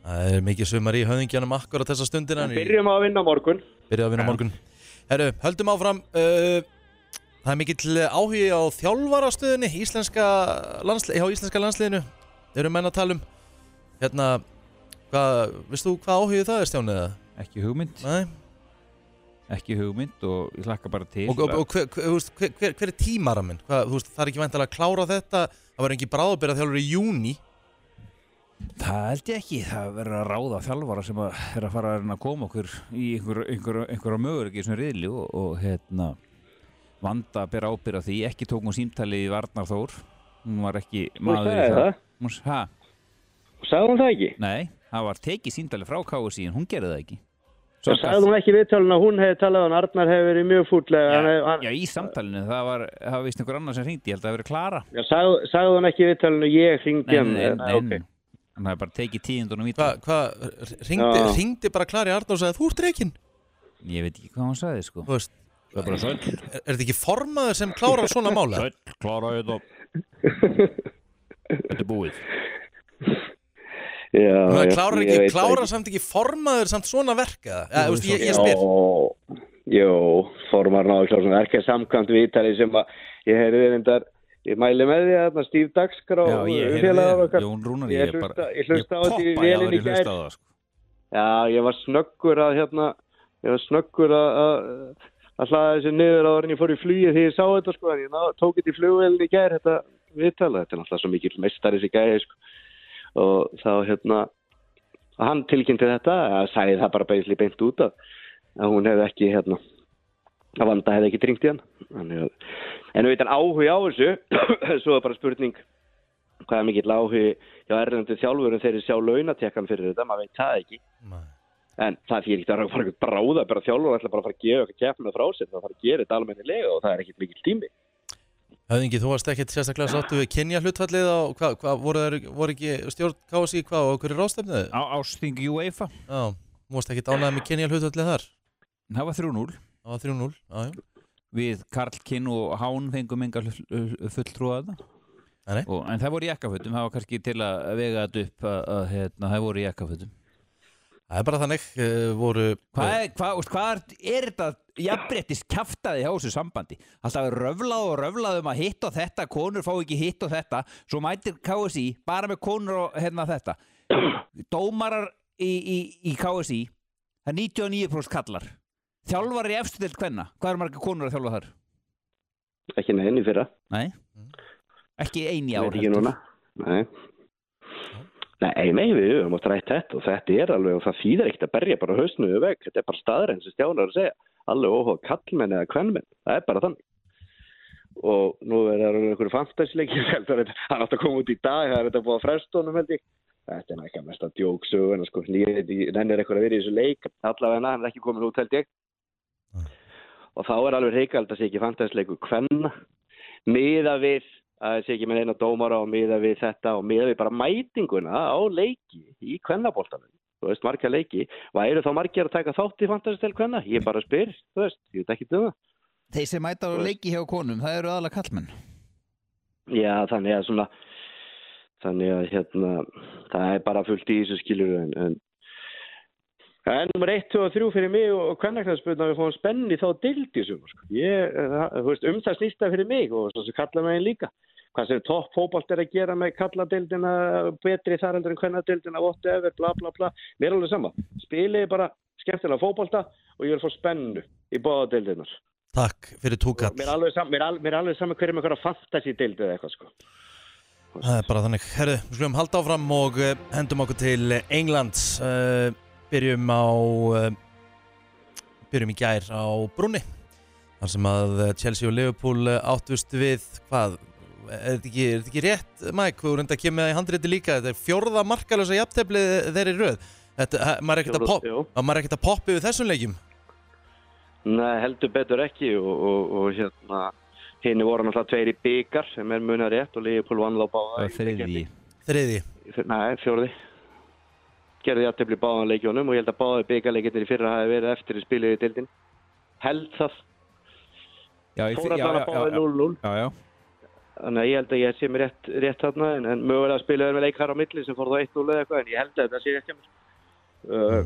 Það er mikið sumar í höfðingjanum akkurat þessa stundina. Byrjum að vinna morgun. Byrjum að vinna morgun. Herru, höldum áfram. Uh, það er mikill áhugi á þjálfarastöðunni íslenska landsli, hjá íslenska landsliðinu. Eru menn að tala um. Hérna, hvað, veist þú hvað áhugi það er, Stjáni? Ekki hugmynd. Nei. Ekki hugmynd og ég hlakka bara til. Og, og, og hver, hver, hver, hver er tímaraminn? Hvað, þú veist, það er ekki væntanlega að klára þetta. Það var ekki bráðabirað þjálfur í júní. Það held ég ekki. Það verður að ráða þjálfara sem að er að fara að koma okkur í einhver, einhver, einhverja möguleiki í svona riðli og, og hérna Vanda ber ábyrgð á því. Ekki tók hún símtali í Arnar Þór. Hún var ekki maður í það. Hún sagði það. Sagði hún það ekki? Nei, það var tekið símtali frá K S í en hún gerði það ekki. Það sagði hún ekki viðtalinu að hún hefði talað og Arnar hefði verið mjög fúllega. Já, hann, hann, já, í samtalinu, það var, það var vist einhver annar sem hringdi, ég held að það verið Klara. Já, sagði, sagði hún ekki viðtalinu ég hringdi hann. Nei, nei, nei, okay. Hann hefði bara tekið tíundunum í það. Hvað, hva, hringdi, hringdi bara Klara Arnar og sagði þú ert reikinn? Ég veit ekki hvað hann sagði, sko. Þú veist, það er bara söll. Er, er þetta ekki formaður sem klárar svona mála? Söll, Klara þetta. Þetta er búið. Já, það já, klárar ekki, klárar samt ekki formaður samt svona verka. Ja, veist, ég, ég spyr. Jó, jó formar náðu klára svona verka samkvæmt viðtali sem að ég heyrði reyndar, ég mæli með því að Steve Dagskrá. Já, ég heyrði það, Jón Rúnar, ég, ég bara, ég hlusta á þetta í vélinni í gær. Já, ég var snöggur að hérna, ég var snöggur að, að, að hlaða þessi niður áður en ég fór í flugið þegar ég sá þetta, sko, en ég ná, tók þetta í flugvélinni í gær, þetta viðtala, þetta er náttúrulega svo mikil meistari þessi gæði, sko. Og þá hérna hann tilkynnti þetta að sagði það bara beisli beint út af að hún hefði ekki hérna að Vanda hefði ekki dringt í hann en við veitum áhugi á þessu svo er bara spurning hvað er mikill áhugi hjá erlendu þjálfurum þegar þeir sjá launatekkan fyrir þetta, maður veit það ekki. Nei. En það fyrir ekki að fara að bráða bara þjálfur ætla bara að fara að gefa eitthvað keppnina frá sér, það fara að gera þetta almennilega og það er ekkit mikill tími. Höfðingi, þú varst ekkert sérstaklega sáttu við kynja hlutfallið á, hvað, hvað voru, þeir, voru ekki stjórn K S í hvað og hverju ráðstefnuðu? Á ásþing UEFA. Já, þú varst ekkert ánægð með kynja hlutfallið þar? Það var þrjú núll. Það var þrjú núll, já, já. Við Karl Kinn og Hán fengum enga fulltrúa að það. Og, en það voru í jakkafötum, það var kannski til að vega þetta upp að, að hérna, það voru í jakkafötum. Það er bara þannig, uh, voru... Hvað er, hvað, hvað er, er þetta jafnréttis kjaftaði hjá þessu sambandi? Alltaf er röflað og röflað um að hitt og þetta, konur fá ekki hitt og þetta, svo mætir K S í bara með konur og hérna þetta. Dómarar í, í, í K S í, það er níutíu og níu prósent kallar. Þjálfar í efstu deild kvenna, hvað er marga konur að þjálfa þar? Ekki neinn í fyrra. Nei, ekki ein í ár. Ekki núna, nei. Nei, nei, við höfum átt rætt þetta og þetta er alveg og það þýðir ekkert að berja bara hausnum við veg, þetta er bara staðræðin sem Stjánar að segja, alveg óhóð kallmenn eða kvennmenn, það er bara þannig. Og nú er það einhverju fantasleiki, það er átt að koma út í dag, það er þetta búið að frestunum held ég. Þetta er ekki að mesta djóksögun, sko, nennir eitthvað að vera í þessu leik, allavega hann er ekki komin út held ég. Og þá er alveg reikald að sé ekki fantasleiku kvenna, miða við að það sé ekki með eina dómara og miða við þetta og miða við bara mætinguna á leiki í kvennaboltanum. Þú veist, margir leiki. Og eru þá margir að taka þátt í fantastel kvenna? Ég bara spyr, þú veist, ég veit ekki um það. Þeir sem mæta á leiki hjá konum, það eru aðalega kallmenn. Já, þannig að svona, þannig að hérna, það er bara fullt í þessu skilur en, en Það er nummer eitt, tvö og þrjú fyrir mig og kvennaknattspyrna við fáum spenni þá deild í sumar. Sko. Ég, þú veist, um það snýst það fyrir mig og svo sem kallamegin líka. Hvað sem topp fótbolt er að gera með kalladeildina betri þar heldur en kvennadeildina, whatever, bla bla bla. Mér er alveg sama. Spilið bara skemmtilega fótbolta og ég vil fá spennu í báða deildinar. Takk fyrir túkall. Mér er alveg sama, mér er alveg, mér er alveg sama hverjum einhverja fantasy-deildi eða eitthvað sko. Það er bara þannig. Herru, við skulum halda áfram og hendum okkur til Englands. Uh, byrjum á uh, byrjum í gær á brúnni. Þar sem að Chelsea og Liverpool áttust við hvað er þetta ekki, er þetta ekki rétt, Mike? Þú reynda að kemur með það í handriti líka. Þetta er fjórða markalösa jafnteflið þeirri röð. Þetta, maður er ekkert að pop, maður er ekkert að poppa yfir þessum leikjum. Nei, heldur betur ekki og, og, og hérna hinni voru náttúrulega tveir í bikar sem er munað rétt og Liverpool vann þá báða. Þriði. Þriði. Nei, fjórði. Gerði jafntefli báðan leikjónum og ég held að báði bikarleikirnir í fyrra hafi verið eftir í spilið í deildin. Held það. Já, ég fór að tala báði núll núll. Já, já. Þannig að ég held að ég sé mér rétt, rétt þarna en, en mögulega spilaði með leikar á milli sem fór þá eitt núll eða eitthvað en ég held að þetta sé rétt hjá mér. uh,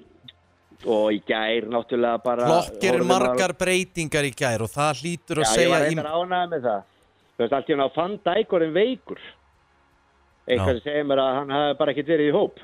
og í gær náttúrulega bara Klopp gerir horfði maður- margar breytingar í gær og það hlýtur að Já, ég segja var í... reyndar ánægður með það. Þú veist, allt í hann á Van Dijk orðinn veikur. Eitthvað Já. sem segir mér að hann hafi bara ekkert verið í hóp.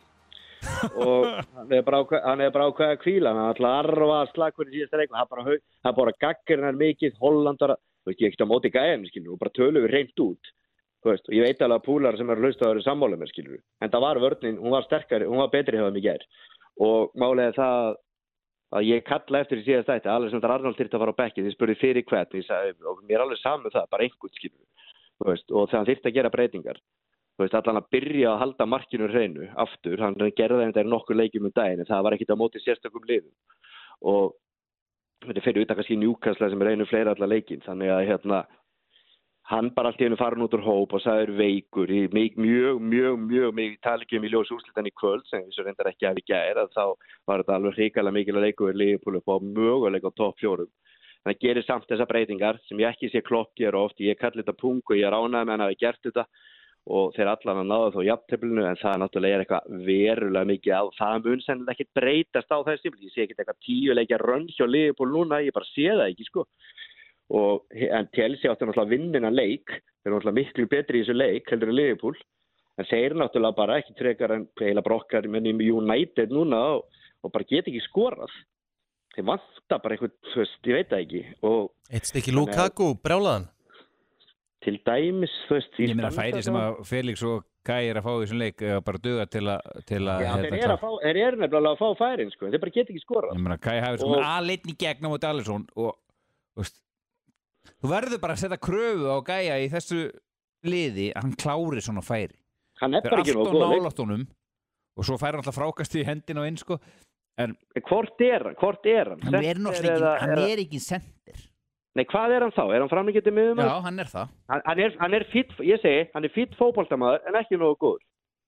og hann hefði bara ákveð, hann hefði bara ákveð að hvíla. Hann ætlaði að arfa slagur í síðasta leik. Það bara, hau- það bara gaggir hann mikið, Hollandara. Þú veist, ég ekki á móti gæðin, skilur, og bara tölum við reynt út. Þú veist, og ég veit alveg að púlar sem eru hlustaður í sammála með, skilur. En það var vörnin, hún var sterkari, hún var betri hjá þeim í gær. Og málið er það að ég kalla eftir í síðast þætti, Alexander Arnold þyrfti að fara á bekki, þið spurði fyrir hvern, ég sagði, og mér er alveg saman það, bara einhvern skilur, þú veist, og þegar hann þyrfti að gera breytingar, þú veist, allan að byrja að halda markinu hreinu aftur, hann gerði þetta í nokkur leikjum um daginn, en það var ekkit á móti sérstökum liðum, og þetta fyrir utan kannski Newcastle sem er einu fleira allar leikin, þannig að hérna, hann bara allt í einu farin út úr hóp og sagði veikur í mjög, mjög, mjög, mjög, mjög tala ekki um í ljós úrslitan í kvöld sem við svo reyndar ekki að við gæra, þá var þetta alveg hrikalega mikilvæg leikur við Liverpool upp á möguleik á topp fjórum. Þannig að gerir samt þessar breytingar sem ég ekki sé Klopp gera oft, ég kalli þetta pung og ég er ánægður með hann að hafi gert þetta og þeir allan að náða þó jafnteflinu en það náttúrulega er eitthvað verulega mikið á, það mun sennilega ekkert breytast á þessi, ég sé ekkert eitthvað tíu leikja rönn hjá Liverpool núna, ég bara sé það ekki sko. Og en Chelsea átti náttúrulega að vinna innan leik, þeir eru náttúrulega miklu betri í þessu leik heldur en Liverpool, en þeir náttúrulega bara ekki frekar en heila brokkar menn í United núna og, og bara get ekki skorað. Þeir vantar bara eitthvað, þú veist, ég veit það ekki. Og, Eitt stykki Lukaku, brjálaðan. Til dæmis, þú veist... Ég meina færi sem að Felix og Kai er að fá í þessum leik eða bara duga til að... Til að Já, þeir eru, að fá, þeir eru nefnilega að fá færin, sko, þeir bara get ekki skorað. Ég meina Kai hafi svona aðleitn í gegn á móti Alisson og, þú veist, þú verður bara að setja kröfu á Gæja í þessu liði að hann klári svona færi. Hann er bara ekki nógu góð. Fyrir allt á nálægt honum og svo fær hann alltaf frákast í hendina og inn, sko. En hvort er hann? Hvort er hann? hann er náttúrulega ekki, hann er ekki sendir. Nei, hvað er hann þá? Er hann framleikandi miðum? Já, hann er það. Hann, hann er, hann er fýtt, ég segi, hann er fýtt fótboltamaður en ekki nógu góður.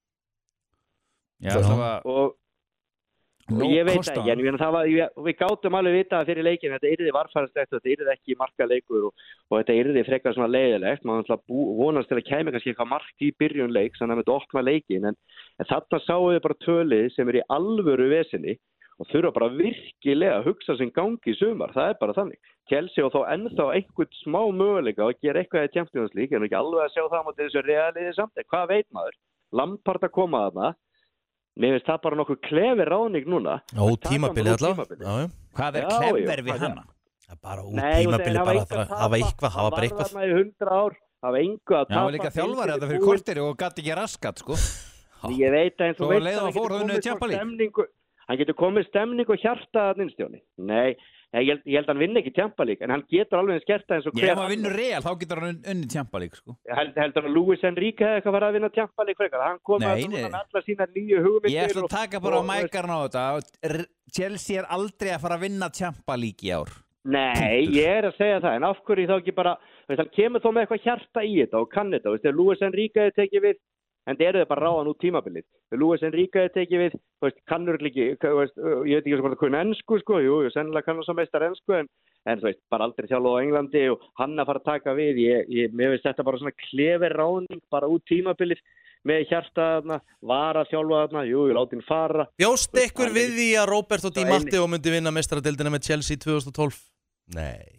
Já, það var... Og, og ég veit ekki, en við, var, ég, við gátum alveg vita fyrir leikin, þetta yrði varfærslegt, þetta yrði ekki markaleikur og, og þetta yrði frekar svona leiðilegt, maður vonast til að kæmi kannski eitthvað mark í byrjun leik, þannig að þetta opna leikin, en, en þarna sáum við bara tölið sem er í alvöru vesinni og þurfa bara virkilega að hugsa sem gangi í sumar, það er bara þannig. Chelsea og þá ennþá einhvern smá möguleika að gera eitthvað í Champions League, en ekki alveg að sjá það á móti þessu realiði samt, en hvað veit maður? Lampard að koma þarna, mér finnst það bara nokkuð klefir ráðning núna. Ó, tímabili allavega. Hvað er klefver við hana? Bara út tímabili, bara að hafa eitthvað, hafa bara eitthvað. Það var þarna í hundra ár, hafa einhver að tapa. Já, og líka þjálfari þetta fyrir korteri og gæti ekki raskat, sko. Ég veit að eins og veit að hann getur komið stemning og hjarta að innstjóni. Nei, ég held, ég held að hann vinna ekki Champions League, en hann getur alveg skerta eins og hver. Já, ef hann vinnur Real, þá getur hann unnið Champions League, sko. Ég held, held að Luis Enrique hefði eitthvað verið að vinna Champions League frekar. Hann kom að með allar sína nýju hugmyndir. Ég ætla að taka bara á mækarna á þetta. Chelsea er aldrei að fara að vinna Champions League í ár. Nei, ég er að segja það, en af hverju þá ekki bara, veist, hann kemur þó með eitthvað hjarta í þetta og kann þetta, veist, Luis Enrique hefði tekið við, en það eru þau bara ráðan út tímabilið. Luis Enrique hefði tekið við, veist, kannur ekki, veist, ég veit ekki hvort það kunni ensku, sko, jú, jú, sennilega kann það svo meistar ensku, en, en þú veist, bara aldrei þjálfað á Englandi og hann að fara að taka við, ég, ég, mér veist þetta bara svona klefir ráðning, bara út tímabilið, með hjarta þarna, var að þjálfa þarna, jú, ég láti hann fara. Bjóst ykkur við því að Roberto Di Matteo myndi vinna meistaradeildina með Chelsea tvö þúsund og tólf? Nei.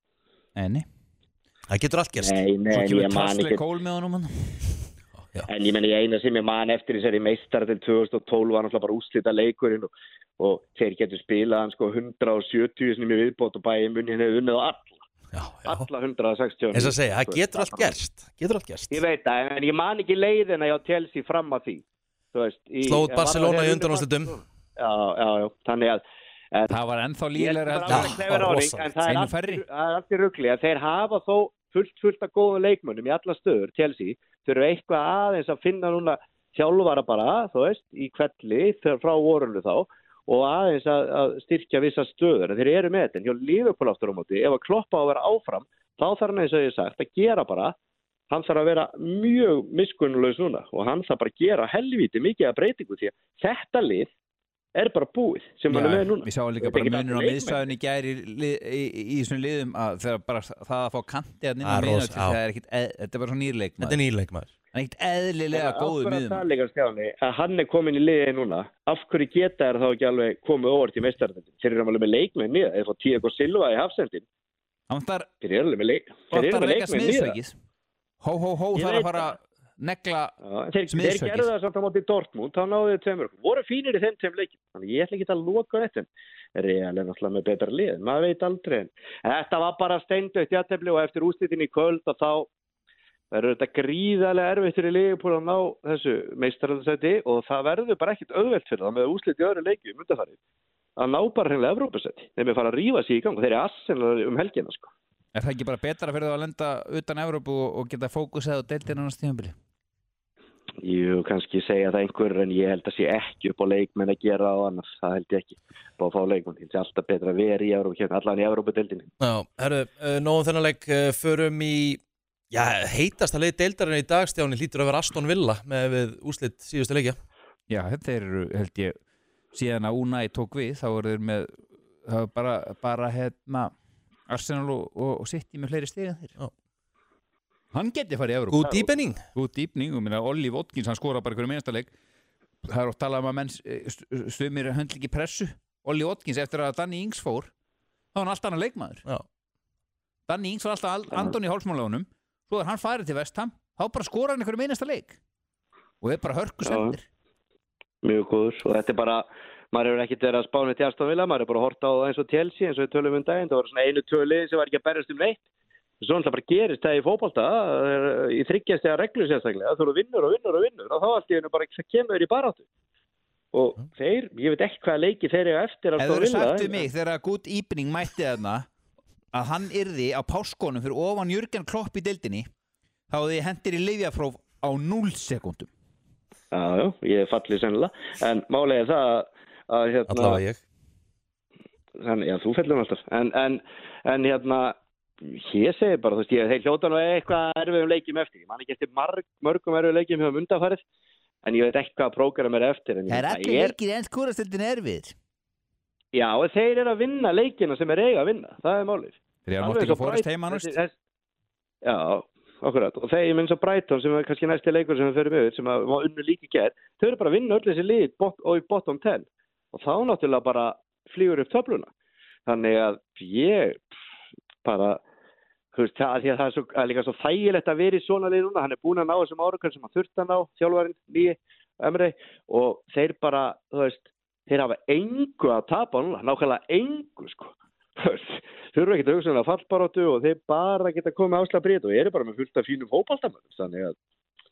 Nei. Það getur allt gerst. Nei, nei, ég man ekki. Já. En ég menn ég eina sem ég man eftir þessari meistaradeild tvö þúsund og tólf var náttúrulega bara úrslita leikurinn og, og þeir getur spilað hann sko hundrað og sjötíu sem ég viðbót og bæði munni henni unnið á alla. Já, já. Alla hundrað og sextíu. Eins að segja, það getur allt gerst. Getur allt gerst. Ég veit það, en ég man ekki leiðina hjá Chelsea fram að því. Þú veist, í slóð Barcelona í undanúrslitum. Já, já, já, þannig að en, það var ennþá lílegra en það er allt í rugli að þeir hafa þó fullt fullt af góðum leikmönnum í alla stöður Chelsea, þurfa eitthvað aðeins að finna núna þjálfara bara, þú veist, í kvelli frá vorunlu þá og aðeins að, að styrkja vissa stöður, þeir eru með þetta, en hjá Liverpool aftur á móti, ef að Kloppa á að vera áfram, þá þarf hann eins og ég sagt að gera bara, hann þarf að vera mjög miskunnulaus núna og hann þarf bara að gera helvíti mikið að breytingu því að þetta lið er bara búið sem hann er með núna. Við sáum líka bara munur á miðsvæðunni í gær í, í, í, í þessum liðum að þegar bara það að fá kanti að nýja miðsvæðunni, það er ekkit, þetta er bara svo nýrleikmaður. Þetta er nýrleikmaður. Hann er ekkert eðlilega góður miðjumaður. miðjumaður. Það líka Stjáni, að hann er komin í liðið núna, af hverju geta þær þá ekki alveg komið óvart í meistaradeildinni? Þeir eru alveg með leikmenn niður, þeir fá Thiago Silva í hafsendin. Hann vantar Þeir eru alveg með leik, þeir eru að með leika leikmenn niður. smiðsveikið. Hó, hó, hó, Ég það er veit að fara að negla Já, þeir, þeir smiðsveikið. gerðu það samt á móti Dortmund, þá náðu þeir tveimur. Voru fínir í þeim tveim leikjum. Þannig ég ætla ekki að loka þetta. Real er náttúrulega með betra lið, maður veit aldrei. En þetta var bara steindautt jafntefli og eftir úrslitin í kvöld og þá verður þetta gríðarlega erfitt fyrir Liverpool að ná þessu meistarasæti og það verður bara ekkit auðvelt fyrir það með úrslit í öðru leikjum undanfarið. Að ná bara hreinlega Evrópusæti. Þeir með fara að rífa sig í gang og þeir eru Arsenal um helgina sko. Er það ekki bara betra fyrir það að lenda utan Evrópu og geta fókusað á deildina annars tímabili? Jú, kannski segja það einhver en ég held að sé ekki upp á leikmenn að gera á annars, það held ég ekki bá að fá leikmenn, það er alltaf betra að vera í Evrópu, allan í Evrópudeildinni. Já, herru, uh, nóðum þennan leik uh, förum í, já, heitast að leið deildarinn í dag, Stjáni, hlýtur að vera Aston Villa með við úrslit síðustu leikja. Já, þetta eru, held ég, síðan að Unai tók við, þá eru þeir með, það var bara, bara hérna, Arsenal og, og, og City með fleiri stig en þeir. Já. Hann geti farið í Evrópu. Góð dýpenning. Góð dýpning, og minna, Olli Watkins, hann skora bara einhverjum einasta leik. Það er oft talað um að menn stumir höndl ekki pressu. Olli Watkins, eftir að Danny Ings fór, þá var hann alltaf annar leikmaður. Já. Danny Ings var alltaf Andoni í hálsmálaunum, svo er hann farið til West Ham, þá bara skora hann einhverjum einasta leik. Og er bara hörku sendir. Mjög góður, og þetta er bara, maður hefur ekkert verið að spána til Aston Villa, maður er bara að horta á það eins og Chelsea, eins og við tölum um daginn, það var svona einu töli sem var ekki að berjast um neitt. Svo náttúrulega bara gerist það í fótbolta í þryggjast eða reglu sérstaklega, þú eru vinnur og vinnur og vinnur og þá allt í hennu bara það kemur í baráttu. Og þeir, ég veit ekki hvað leiki þeir eru eftir að Ef þú eru sagt við mig þegar Good Evening mætti þarna að hann yrði á páskonum fyrir ofan Jürgen Klopp í deildinni, þá þið hendir í lyfjapróf á núll sekúndum. Já, já, ég fallið sennilega, en málega það að hérna... Allavega ég. Þannig, já, þú fellur alltaf, en, en, en hérna... Ég segi bara, þú veist, ég, þeir hljóta nú eitthvað erfiðum leikjum eftir. Ég man ekki eftir marg, mörgum erfiðum leikjum hjá undanfarið, en ég veit ekki hvað prógram er eftir. Það er allir er... leikir enn skúrastildin erfið. Já, þeir eru að vinna leikina sem er eiga að vinna. Það er málið. Þeir eru að mátta ekki fórist heima núst. Já, akkurat. Og þeir, ég minn svo Brighton, sem er kannski næsti leikur sem við förum yfir, sem var unnu líki gerð, þau eru bara að vinna öll þessi lið bot, og í bottom ten. Og þá náttúrulega bara flýgur upp töfluna. Þannig að ég bara... Þú veist, það, það er, svo, er líka svo þægilegt að vera í svona lið núna, hann er búin að ná þessum árangri sem hann þurfti að ná, þjálfarinn, nýi, Emre, og þeir bara, þú veist, þeir hafa engu að tapa núna, nákvæmlega engu, sko. Þú veist, þurfa ekki að hugsa um að fallbaráttu og þeir bara geta komið ásla breyt og eru bara með fullt af fínum fótboltamönnum, þannig að,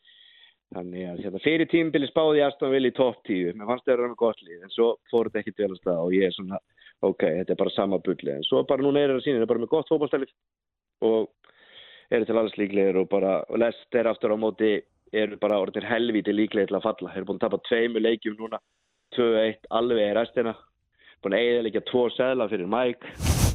þannig að, hérna, fyrir tímabili spáði Aston Villa í topp tíu, mér fannst þeir með gott lið, en svo fór þetta ekki til að stað og ég er svona, ok, þetta er bara sama bulli, en svo bara núna er það sín, það er bara með gott fótboltalið og eru til alls líklegir og bara og Leicester aftur á móti eru bara orðnir helvíti líklegir til að falla. Þeir eru búin að tapa tveimur leikjum núna, tvö eitt alveg í restina, búin að eyðileggja tvo seðla fyrir Mike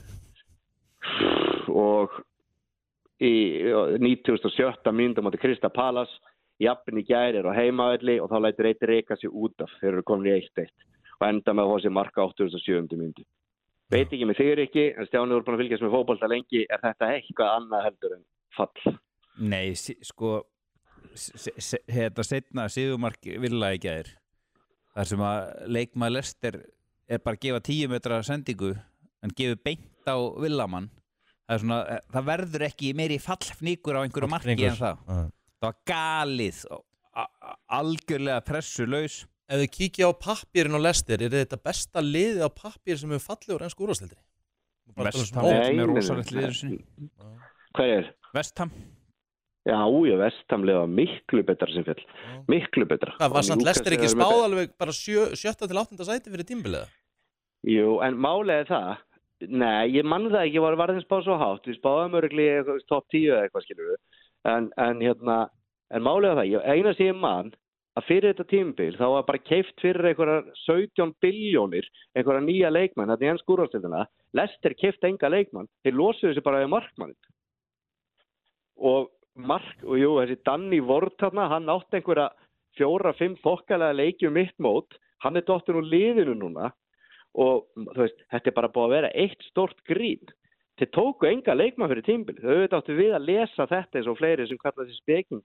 og í nítugasta og sjötta mínútu á móti Crystal Palace, jafn í gær eru á heimavelli og þá lætur eitt reka sig út af, þeir eru komin í eitt eitt og enda með að fá sér marka áttugasta og sjöunda mínútu. Veit ekki með þig ekki, en Stjáni voru búin að fylgjast með fótbolta lengi, er þetta eitthvað annað heldur en fall? Nei, sko, þetta setna Sigurmark Villa í gær, þar sem að leikmaður Leicester er bara að gefa tíu metra sendingu, en gefur beint á Villamann, það er svona, það verður ekki meiri fallfníkur á einhverju marki en það. Uh. Það var galið, algjörlega pressulaus. Ef þið kíkja á pappírin og Leicester, er þetta besta liðið á pappír sem hefur fallið úr ennsku úrvalsdeildinni? West Ham er með rosalegt liður sinni. Hvað er? West Ham. Já, já, West Ham liða miklu betra sem fjall. Miklu betra. Það var samt Leicester ekki spáð alveg bara sjö, sjötta til áttunda sæti fyrir tímabilið? Jú, en málega er það, nei, ég mann það ekki, var varðin spáð svo hátt, við spáðum öruglega topp tíu eða eitthvað, skilur við, en, en hérna, en málega það, ég, eina sem ég mann, að fyrir þetta tímabil þá var bara keypt fyrir einhverjar sautján billjónir einhverjar nýja leikmenn þetta í enn skúrastildina. Leicester keypt enga leikmann, þeir losuðu sig bara við markmannin og mark, og jú, þessi Danny Ward þarna, hann átti einhverja fjóra, fimm þokkalega leikjum mitt mót, hann er dottur úr liðinu núna og þú veist, þetta er bara búið að vera eitt stórt grín. Þeir tóku enga leikmann fyrir tímabil, þau auðvitað áttu við að lesa þetta eins og fleiri sem kalla þessi spekinga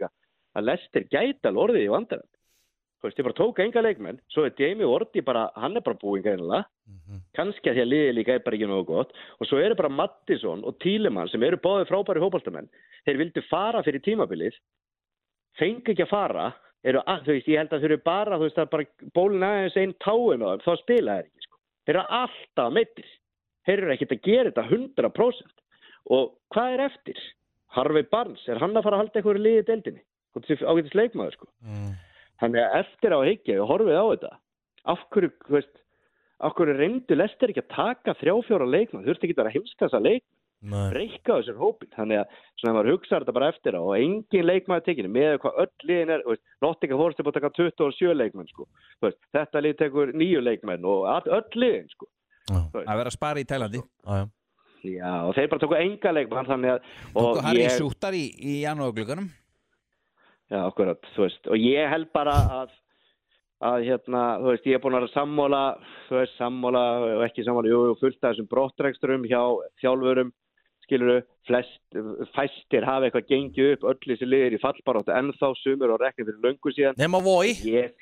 að Leicester gæti alveg orðið í vandræðum. Þú veist, ég bara tók enga leikmenn, svo er Jamie Vardy bara, hann er bara búinn greinilega, mm-hmm. kannski að því að liðið líka er bara ekki nógu gott, og svo eru bara Maddison og Tielemans sem eru báðir frábæri fótboltamenn, þeir vildu fara fyrir tímabilið, fengi ekki að fara, eru að, þú veist, ég held að þeir eru bara, þú veist, það er bara bólinn aðeins einn táin á þeim, þá spila þeir ekki, sko. Þeir eru alltaf meiddir, þeir eru ekkert að gera þetta hundrað prósent, og hvað er eftir? Harvey Barnes, er hann að fara að halda eitthvað í liðið deildinni? Ágætis leikmaður, sko. Mm. Þannig að eftir á að hyggja og horfið á þetta, af hverju, þú veist, af hverju reyndu Leicester ekki að taka þrjá fjóra leikmann, þú veist ekki að vera heimskassa leikmann, reykka á þessar hópin, þannig að svona maður hugsaður þetta bara eftir á og engin leikmaður tekinu, með hvað öll liðin er, veist, Nottingham Forest er búin að taka tuttugu og sjö leikmann, sko, veist, þetta lið tekur níu leikmann og öll liðin, sko. Það vera að spara í Tælandi. Já, já. Já, og þeir bara tóku enga leikmann, þannig að... Og Harry ég... Sútar í, í janúarglugganum. Já, akkurat, þú veist, og ég held bara að, að hérna, þú veist, ég er búin að sammála, þú veist, sammála og ekki sammála, jú, fullt af þessum brottreksturum hjá þjálfurum, skilurðu, flest, fæstir hafa eitthvað gengið upp, öll þessi liðir í fallbaráttu ennþá, sumur og reknir fyrir löngu síðan. Nema Voi? Ég,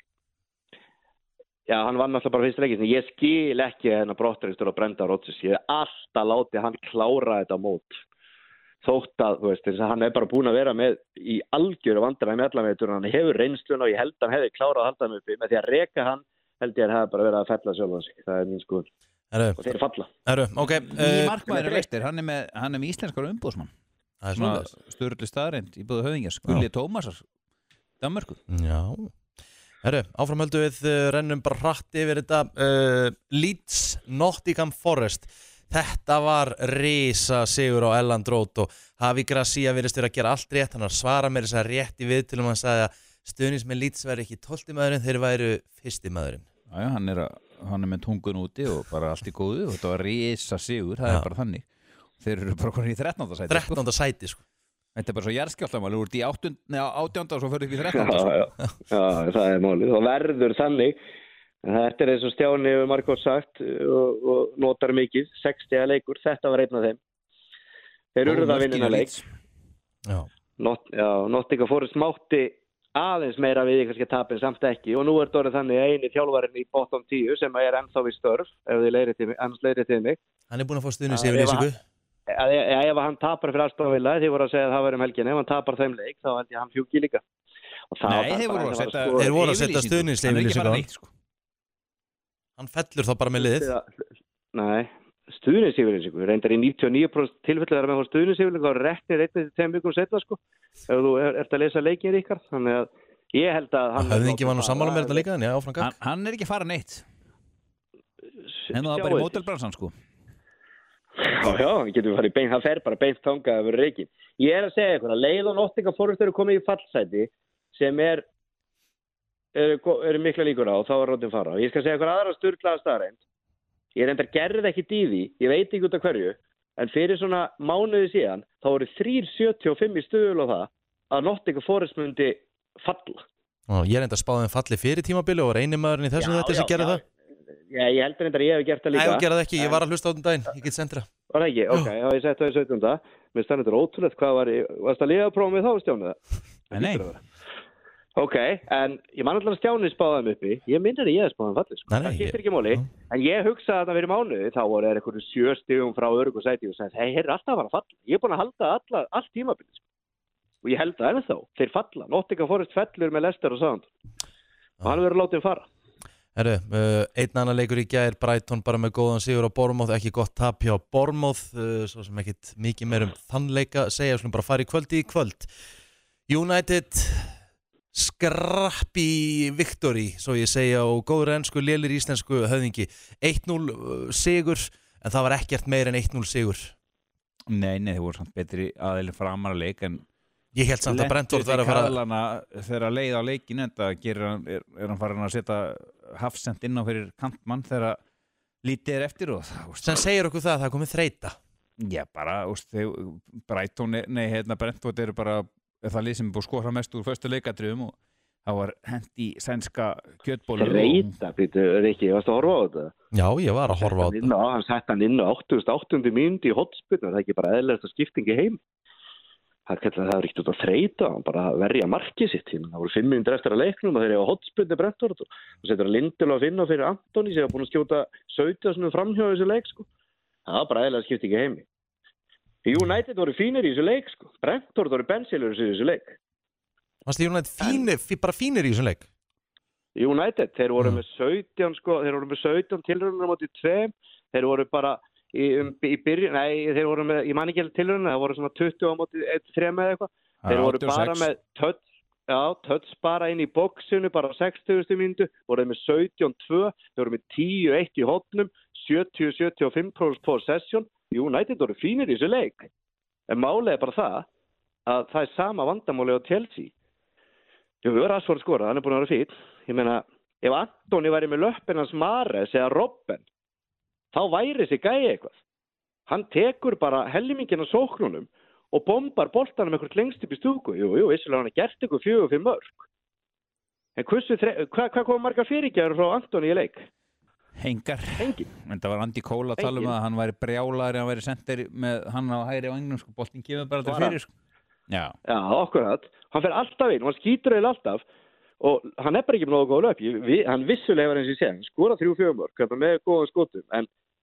já, hann var náttúrulega bara fyrst leikið, en ég skil ekki hennar brottrekstur og Brenda Rodgers, ég hef alltaf látið hann klára þetta mót. Þótt að, þú veist, þess að hann er bara búin að vera með í algjöru vandræði með allaveitur, hann hefur reynsluna og ég held að hann hefði klárað að halda hann uppi, með því að reka hann held ég að það bara verið að fella sjálf á sig, það er mín skoðun. Og þeir falla. Eru, ok. Í markmaður er Leicester, hann er með, hann er með íslenskar umbúðsmann. Það er svona störli staðreind í búðu höfðingar, Gulli Tómasar, Danmörku. Já. Eru, áframhöldu við rennum bara hratt yfir þetta uh, Leeds, Nottingham Forest. Þetta var risa sigur á Elland Road og Javi Gracia virðist verið að gera allt rétt, hann var að svara mér þess að rétt í viðtölum og hann sagði að stuðningsmenn Leeds væri ekki tólfti maðurinn, þeir væru fyrsti maðurinn. Já, já, hann er, að, hann er með tungun úti og bara allt í góðu og þetta var risa sigur, það já. Er bara þannig. Þeir eru bara konið í þrettánda sæti. þrettánda sæti, sko. Þetta er bara svo jarðskjálftamál, þú ert í átjánda og svo fyrir upp í þrettánda. Já, já, já, það er málið. Það verður þannig. Þetta er eins og Stjáni hefur margótt sagt og, og notar mikið, sextíu leikur, þetta var einn af þeim. Þeir eru það að vinna leik. Já. Not, já, Nottingham Forest mátti aðeins meira við kannski tapin samt ekki og nú er þetta þannig að eini þjálfarinn í bottom tíu sem er ennþá við störf, ef þið leirið til mig, annars leirið til mig. Hann er búin að fá stuðningsyfirlýsingu. Já, ef hann tapar fyrir Aston Villa, þið voru að segja að það verður um helginni, ef hann tapar þeim leik, þá held ég að hann fjúki líka. Nei, þeir voru að setja, þeir voru að setja stuðningsyfirlýsingu. Hann fellur þá bara með liðið. Nei, stuðningsyfirlýsingu. Reyndar í níutíu og níu prósent tilfelli þegar með stuðningsyfirlýsingu þá reknir einnig til tveim vikum setna, sko. Ef þú ert að lesa leikir ykkar. Þannig að ég held að hann... Það hefði ekki var nú sammála með þetta líka, en já, áfram gang. Hann, hann er ekki fara neitt. En það er bara í mótelbransan, sko. Já, já, hann getur farið beint, hann fer bara beint þangað að vera reikin. Ég er að segja ykkur að leið og Nottingham Forest eru komið í fallsæti sem er eru er mikla líkur á og þá er rótin fara. Og ég skal segja ykkur aðra sturglaða staðreind. Ég er endar gerði ekki dýði, ég veit ekki út af hverju, en fyrir svona mánuði síðan þá voru þrjú sjötíu og fimm í stuðul á það að Nottingham Forest myndi falla. Ó, ég er endar spáðum falli fyrir tímabili og reynir maðurinn í þessu þetta sem gerði það. Já, ég heldur endar ég hef gert það líka. Nei, ég gerði það ekki, ég var að hlusta á um daginn, ég get sendra. Var það ekki? Ok, já, ég sett það í sautjánda. Mér stannir þetta ótrúlegt, hvað var ég, varst að liða að prófa mig þá, Stjáni? Nei. Ok, en ég man alltaf að Stjáni spáðum uppi, ég minnir að ég hef spáðum fallið, sko. Það skiptir ekki máli, en ég hugsaði að það verið mánuði, þá voru þeir einhverju sjö stigum frá öruggu sæti og sagði, hei, þeir eru alltaf að fara að falla. Ég er búin að halda alla, allt tímabilið, sko. Og ég held það ennþá, þeir falla. Nottingham Forest fellur með Leicester og Southampton. Og hann verður látið fara. Herru, uh, einn annan leikur í gær, Brighton bara með góðan sigur á Bournemouth, ekki gott tap hjá Bournemouth, uh, svo sem ekkit mikið meir um þann leika segja, slum bara fara í kvöldi í kvöld. United skrappi victory, svo ég segja, og góður ensku, lélir íslensku höfðingi. eitt núll sigur, en það var ekkert meir en eitt núll sigur. Nei, nei, þeir voru samt betri aðeins framar að leik, en ég held samt að Brentford var að fara þegar að leiða á leikin, en það gerir hann, er, er hann farin að setja Hafsend inn á fyrir kantmann þegar lítið er eftir og það, sem segir okkur það að það komið þreita. Já, bara, úst, þeir, Brighton, nei, hérna Brentford eru bara það lið sem er búið að skora mest úr fyrstu leikadrifum og það var hent í sænska kjötbólu. Þreita, Pítur, Rikki, varstu að horfa á þetta? Já, ég var að horfa á þetta. Hann sett hann inn á áttugasta og áttundu mínútu í hotspyrnu, það er ekki bara eðlilegasta skipting í heim. það, það er ekkert út að þreita, hann bara verja markið sitt. Það voru fimm mínútur eftir að leiknum og þeir eru á hotspinni Brentford og setur að Lindelof inn á fyrir Antoni sem er búin að skjóta sautján svona framhjá þessu leik, sko. Það var bara eðlilega skipt ekki heimi. United voru fínir í þessu leik, sko. Brentford voru bensilur í þessu leik. Varst þið United fínir, bara fínir í þessu leik? United, þeir voru Mm. með sautján, sko, þeir voru með sautján tilraunir á móti tveim, þeir voru bara í, um, í byrjun, nei, þeir voru með, ég man ekki tilraunir, það voru svona tuttugu á móti þrem eða eitthvað, þeir voru bara með touch, já, touch bara inn í boxinu, bara á sextíu mínútu, voru með sautján tvö, þeir voru með tíu eitt í hotnum, sjötíu til sjötíu og fimm prósent possession. United voru fínir í þessu leik. En málið er bara það að það er sama vandamáli á Chelsea. Jú, Rashford skora, hann er búin að vera fín. Ég meina, ef Antoni væri með löppin hans Mahrez eða Robben, þá væri þessi gæi eitthvað. Hann tekur bara helmingina sóknunum og bombar boltanum eitthvað lengst upp í stúku. Jú, jú, vissulega hann har gert eitthvað fjögur fimm mörg. En hvað hva kom margar fyrirgjafur frá Antoni í leik? Engar. Engin. En það var Andy Cole að tala um Engin. að hann væri brjálæri, hann væri sendir með hann á hægri vangnum, sko, boltin kemur bara til fyrir, sko. Já. Já, akkurat. Hann fer alltaf inn, hann skýtur eða alltaf og hann er bara ekki með nógu góð löp. Ég- Hann vissulega var eins og ég sé, hann skora þrjú fjögur mörg með góðum skotum, en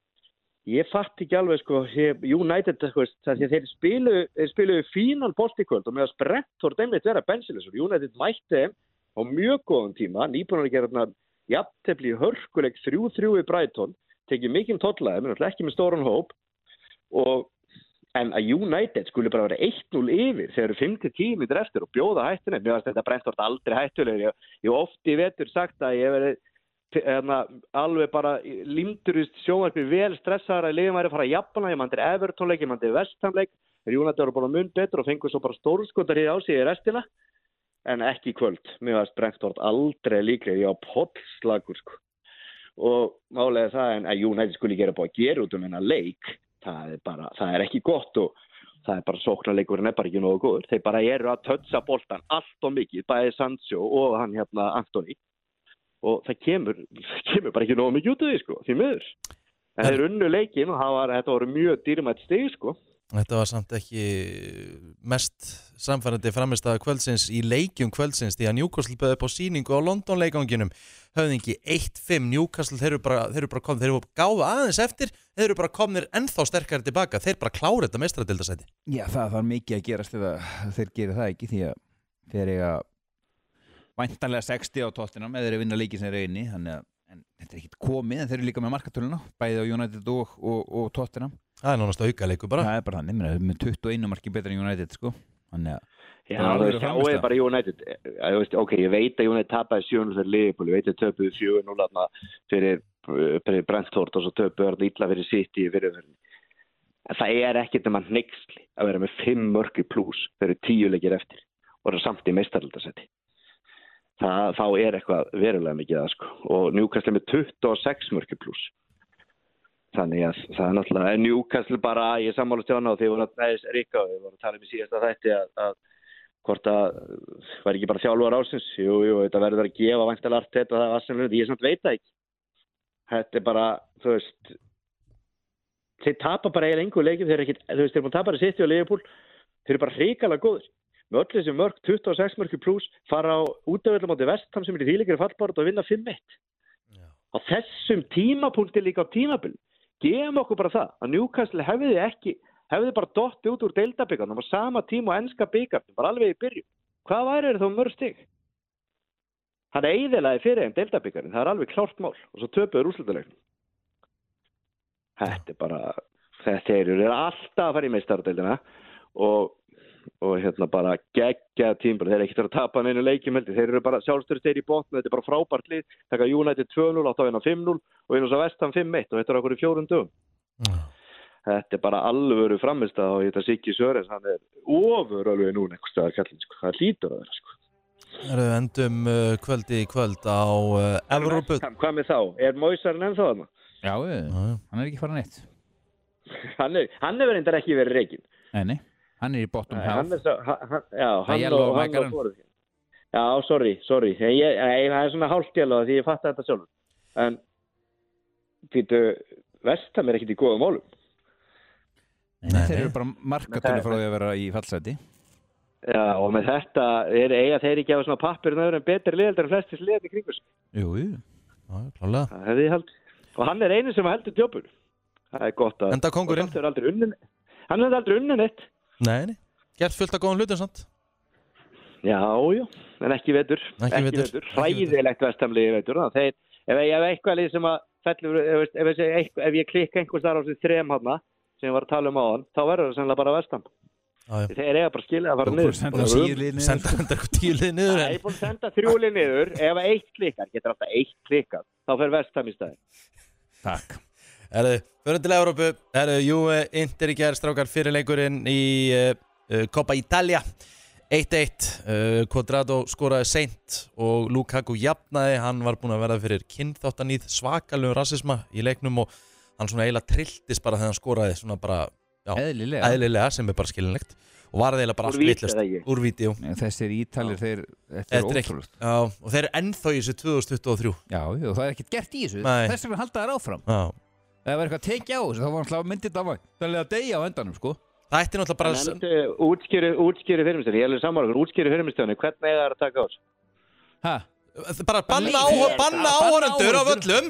ég fatt ekki alveg, sko, ég, United, sko, það því að þeir spiluðu þeir spiluðu fínan bolt í kvöld og með að Brentford einmitt vera bensilis og United mætti þeim á mjög góðum tíma, nýbúnar að gera þarna jafntefli í hörkuleik þrjú þrjú í Brighton, tekið mikinn tollaði, menn alltaf ekki með stóran hóp og en að United skulle bara vera eitt núll yfir þegar eru fimm til tíu mínútur eftir og bjóða hættunni. Mér finnst þetta Brentford aldrei hættulegir. Ég, ég oft í vetur sagt að ég verið hérna, alveg bara límdur í sjónvarpi vel stressaðar að liðum væri að fara að jafna. Ég mandir Everton-leik, ég mandir West Ham-leik. United voru bara mun betur og fengur svo bara stórskotar í á sig í restina. En ekki í kvöld. Mér finnst Brentford aldrei líklega. Ég á pollslagur, sko. Og málega það en að United skulle gera búið að gera út um hennar leik. Það er bara, það er ekki gott og það er bara sóknarleikurinn er bara ekki nógu góður. Þeir bara eru að tötsa boltan allt og mikið, bæði Sancho og hann hérna Antoni. Og það kemur, kemur bara ekki nógu mikið út af því, sko, því miður. En þeir unnu leikinn og var, þetta voru mjög dýrmætt stig, sko. Þetta var samt ekki mest samfærandi framistæða kvöldsins í leikjum kvöldsins því að Newcastle bauð upp á sýningu á London leikanginum höfðingi eitt fimm Newcastle, þeir eru bara, þeir eru bara komnir, þeir eru gáðu aðeins eftir, þeir eru bara komnir ennþá sterkari tilbaka, þeir bara klára þetta meistaradeildarsæti. Já, það þarf mikið að gerast ef þeir gerir það ekki því að þeir eiga væntanlega sextíu á Tottenham eða þeir vinna leiki sem þeir eru inni, þannig að en þetta er ekkert komið, en þeir eru líka með markatöluna bæði á United og, og, og Tottenham. Það er nánast auka leiku bara. Það er bara þannig, með, með tuttugu og eitt marki betra en United, sko. Þannig að Já, þú veist, þá er bara United, ég veist, ok, ég veit að United tapaði sjö núll fyrir Liverpool, ég veit að töpuðu fjögur núll fyrir, fyrir Brentford og svo töpuðu það illa fyrir City fyrir verðin. Það er ekkert um að hneyksli að vera með fimm mörk í plús fyrir tíu leikir eftir og það samt í meistaraldarsæti. Það, þá er eitthvað verulega mikið það, sko, og Newcastle með tuttugu og sex mörk í plús. Þannig að það er náttúrulega, Newcastle bara, ég sammála stjána og því voru að næðis Ríka og við vorum að tala um í síðasta þætti að, að hvort að var ekki bara þjálfar ásins, jú, jú, þetta verður að gefa væntanlega allt þetta, það var sem hluti, ég samt veit það ekki. Þetta er bara, þú veist, þeir tapa bara eiginlega engu leikjum, þeir eru ekki, þú veist, þeir búin að tapa bara City og Liverpool, þeir eru bara hrikalega góðir. Með öll þessi mörk, tuttugu og sex mörk í plús, fara á útavöllum átti West Ham sem er í þvíleikari fallbáratu og vinna fimm eitt. Á þessum tímapunkti líka á tímabil, gefum okkur bara það að Newcastle hefði ekki hefði bara dottið út úr deildabikarnum á sama tíma og enska bikarnum, bara alveg í byrjun. Hvað væri þetta þá mörg stig? Hann eyðilaði fyrir þeim deildabikarinn, það er alveg klárt mál og svo töpuður úrslitaleiknum. Þetta er bara, þetta eru er alltaf að fara í meistaradeildina og, og hérna bara geggja tímbil, þeir eru ekkert að tapa neinu leikjum heldur, þeir eru bara sjálfstöðstegir í botn, þetta er bara frábært lið, taka United tvö núll, átt að vinna fimm núll og vinna svo West Ham fimm eitt og þetta er okkur í fjórum dögum. Mm. Þetta er bara alvöru framistað og þetta Siggi Sörens, hann er ofur alveg núna einhvers staðar kallinn, sko. Það hlýtur að vera, sko. Það eru endum uh, kvöldi í kvöld á uh, Evrópu. Hvað með þá? Er Moisarinn ennþá þarna? Já, við, hann er ekki farin eitt. hann er, hann hefur reyndar ekki verið reikinn. Nei, nei, hann er í bottom half. Hann er svo, hann, já, hann og, og hann og fórið. Já, sorry, sorry. Ég, ég, það er svona hálfgjala því ég fatt þetta sjálfur. En, býtu, West Ham er ekkert í góðum málum. Nei, þeir eru bara markatölu frá því að vera í fallsæti. Já, og með þetta er eiga þeir ekki á svona pappir en betri liðeldur en flestis liðeldur kringus. Jú, jú. Já, klálega. Það hefði ég hald. Og hann er einu sem heldur djópur. Það er gott að... Enda kóngurinn. Hann er aldrei unnin. Hann er aldrei unnin eitt. Nei, nei. Gert fullt af góðum hlutum, sant? Já, já. En ekki vetur. Ekki vetur. Hræðilegt vestamlið vetur. Þeir, ef ég hef eitthvað lið sem að fellur, ef, ef, ef, ef ég klikka einhvers þar á þessi þrem hana, sem ég var að tala um á hann, þá verður það sennilega bara vestam. Já, já. Þeir eiga bara skilja að fara niður. Senda eitthvað tíu lið niður. Það er búin að senda þrjú lið niður. Ef eitt klikkar, getur alltaf eitt klikkar, þá fer vestam í staðinn. Takk. Erðu, fyrir til Evrópu. Erðu, jú, Inter í gær strákar fyrirleikurinn í uh, Coppa Italia. eitt eitt. Uh, Quadrado skoraði seint og Lukaku jafnaði. Hann var búinn að verða fyrir kynþáttaníð, svakalegu rasisma í leiknum og hann svona eiginlega trilltist bara þegar hann skoraði svona bara... Já, eðlilega. eðlilega sem er bara skilinlegt og var eiginlega bara allt vitlust úr vídeo. Þessir ítalir þeir þetta er ótrúlegt. Já, og þeir eru ennþá í þessu tvö þúsund tuttugu og þrjú. Já, og það er ekkert gert í þessu. Nei. Þess vegna halda þær áfram. Já. Ef það var eitthvað að tekja á þessu þá var hann hlað myndið af það að deyja á endanum, sko. Það ætti náttúrulega bara að útskýri útskýri fyrirmyndstöðunni. Ég er alveg sammála ykkur, útskýri fyrirmyndstöðunni. Hvernig eiga þær að taka á þessu? Ha? Bara banna banna áhorfendur af öllum.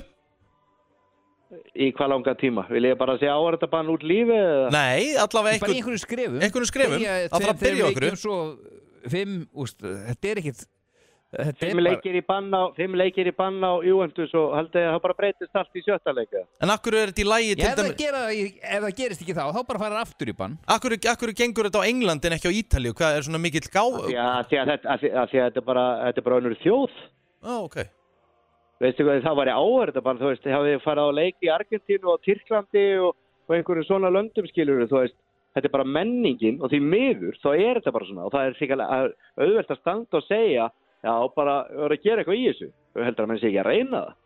Í hvað langa tíma? Vil ég bara segja áhverjum bann út lífi? Eða? Nei, allavega einhver... Bara einhverju skrefum. Einhverju skrefum. Það þarf að byrja okkur. Svo fimm, úst, þetta er ekkit... Fimm leikir í bann á, fimm leikir í bann á Juventus og haldið að það bara breytist allt í sjötta leika. En akkur er þetta í lagi til dæmis... Ef það gerist ekki þá, þá bara fara aftur í bann. Akkur, akkur gengur þetta á England en ekki á Ítalíu? Hvað er svona mikill gá... Já, því að þetta er bara, þetta er bara önnur þjóð. Ó, ok. Veistu hvað, það var í áhverða bara, þú veist, þið hafið farið á leik í Argentínu og Tyrklandi og, og einhverjum svona löndum skilur, þú veist, þetta er bara menningin og því miður, þá er þetta bara svona og það er sikkert auðvelt að standa og segja, já, bara vera að gera eitthvað í þessu, þú heldur að menn sé ekki að reyna það,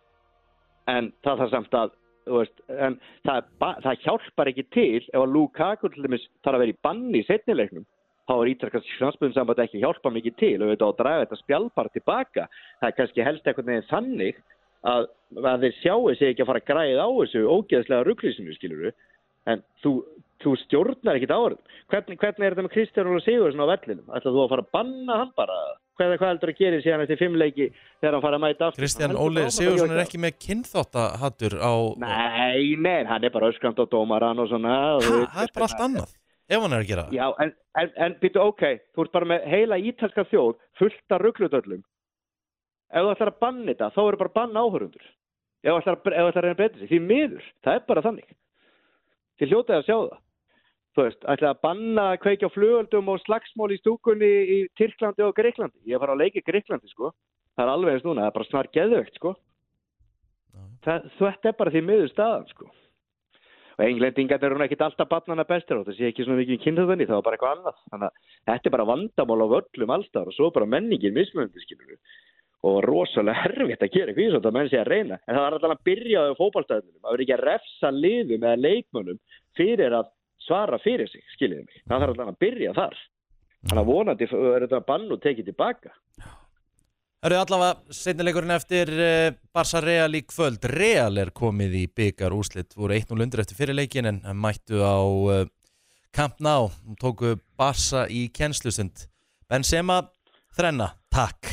en það þarf samt að, þú veist, en það, það hjálpar ekki til ef að Lukaku til dæmis þarf að vera í banni í seinnileiknum. Þá er ítalska knattspyrnusamband ekki hjálpa mikið til og við á að draga þetta spjaldbara tilbaka. Það er kannski helst einhvern veginn þannig að, að þeir sjáu sig ekki að fara að græða á þessu ógeðslega ruglísinu, skilurðu. En þú, þú stjórnar ekkert á þetta. Hvernig, hvernig er þetta með Kristján Óla Sigurðsson á vellinum? Ætlar þú að fara að banna hann bara? Hvað, hvað heldur að gera síðan eftir fimm leiki þegar hann fara að mæta aftur? Kristján Óli Sigurðsson er ekki með kynþáttahattur á... Nei, nei, hann er bara öskrandi á dómarann og svona. Ha, það er bara allt annað. Ef hann er að gera það. Já, en, en, en býtu, ok, þú ert bara með heila ítalska þjóð fullt af rugludöllum. Ef þú ætlar að banna þetta, þá eru bara banna áhörundur. Ef þú ætlar að, ef þú ætlar að reyna að breyta sig, því miður, það er bara þannig. Þið hljótaði að sjá það. Þú veist, ætla að banna að kveikja á flugöldum og slagsmál í stúkunni í Tyrklandi og Greiklandi. Ég var að leika í Greiklandi, sko. Það er alveg eins núna, það er bara snar geðveikt, sko. Það, þetta er bara því miður staðan, sko. Og englendingar eru ekkert alltaf barnana bestir og það sé ekki svona mikið í kynþáttaníð, það var bara eitthvað annað. Þannig að þetta er bara vandamál á völlum allstaðar og svo bara menningin mismunandi, skilur við. Og rosalega herfitt að gera eitthvað í svona að menn sé að reyna. En það var alltaf að byrja á fótboltaðinum, að vera ekki að refsa liðum eða leikmönnum fyrir að svara fyrir sig, skiljið mig. Það þarf alltaf að byrja þar. Þannig að vonandi er þetta bann og tekið tilbaka. Það eru allavega seinnileikurinn eftir uh, Barca Real í kvöld. Real er komið í bikar úrslit, voru eitt núll undir eftir fyrirleikin en mættu á uh, Camp Nou, tóku Barca í kennslustund. Benzema, þrenna, takk.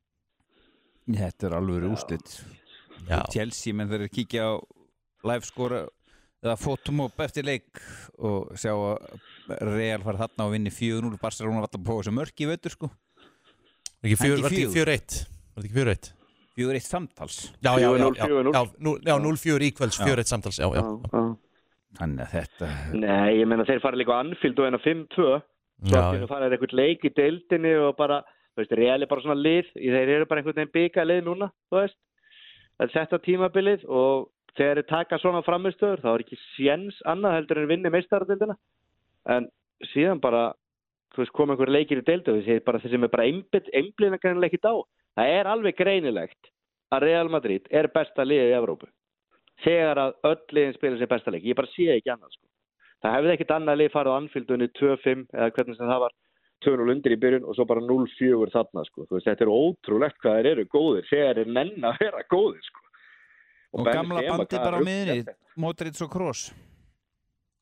Þetta er alveg úrslit. Já. Chelsea, menn þeir kíkja á liveskora eða fotomop eftir leik og sjá að Real fara þarna og vinni fjögur núll. Barcelona var alltaf på þessu mörk í vetur, sko. Ekki fjör, var þetta ekki fjögur eitt? Var þetta ekki fjögur eitt? fjögur eitt samtals? Já, já, já, já, já, já núll fjögur íkvölds, fjögur eitt samtals, já, já. Þannig að þetta... Nei, ég meina þeir fara líka á Anfield og eina fimm tvö. Svo að þeir fara eitthvað leik í deildinni og bara, þú veist, Real er bara svona lið, þeir eru bara einhvern veginn bika lið núna, þú veist. Það er sett á tímabilið og þegar þeir taka svona framistöður, þá er ekki séns annað heldur en vinni meistaradeildina. En síðan bara... þú veist, koma einhver leikir í deildu og þessi sem er bara einblíðan greinilega ekkert á. Það er alveg greinilegt að Real Madrid er besta liðið í Evrópu. Þegar að öll liðin spila sér besta leik. Ég bara sé ekki annað, sko. Það hefði ekkert annað lið farið á Anfield unni tvö fimm eða hvernig sem það var tvö núll undir í byrjun og svo bara núll fjögur þarna, sko. Þú veist, þetta er ótrúlegt hvað þeir eru góðir. Þegar er menn að vera góðir, sko. Og, og gamla bandi bara á miðinni, Modric og Kroos.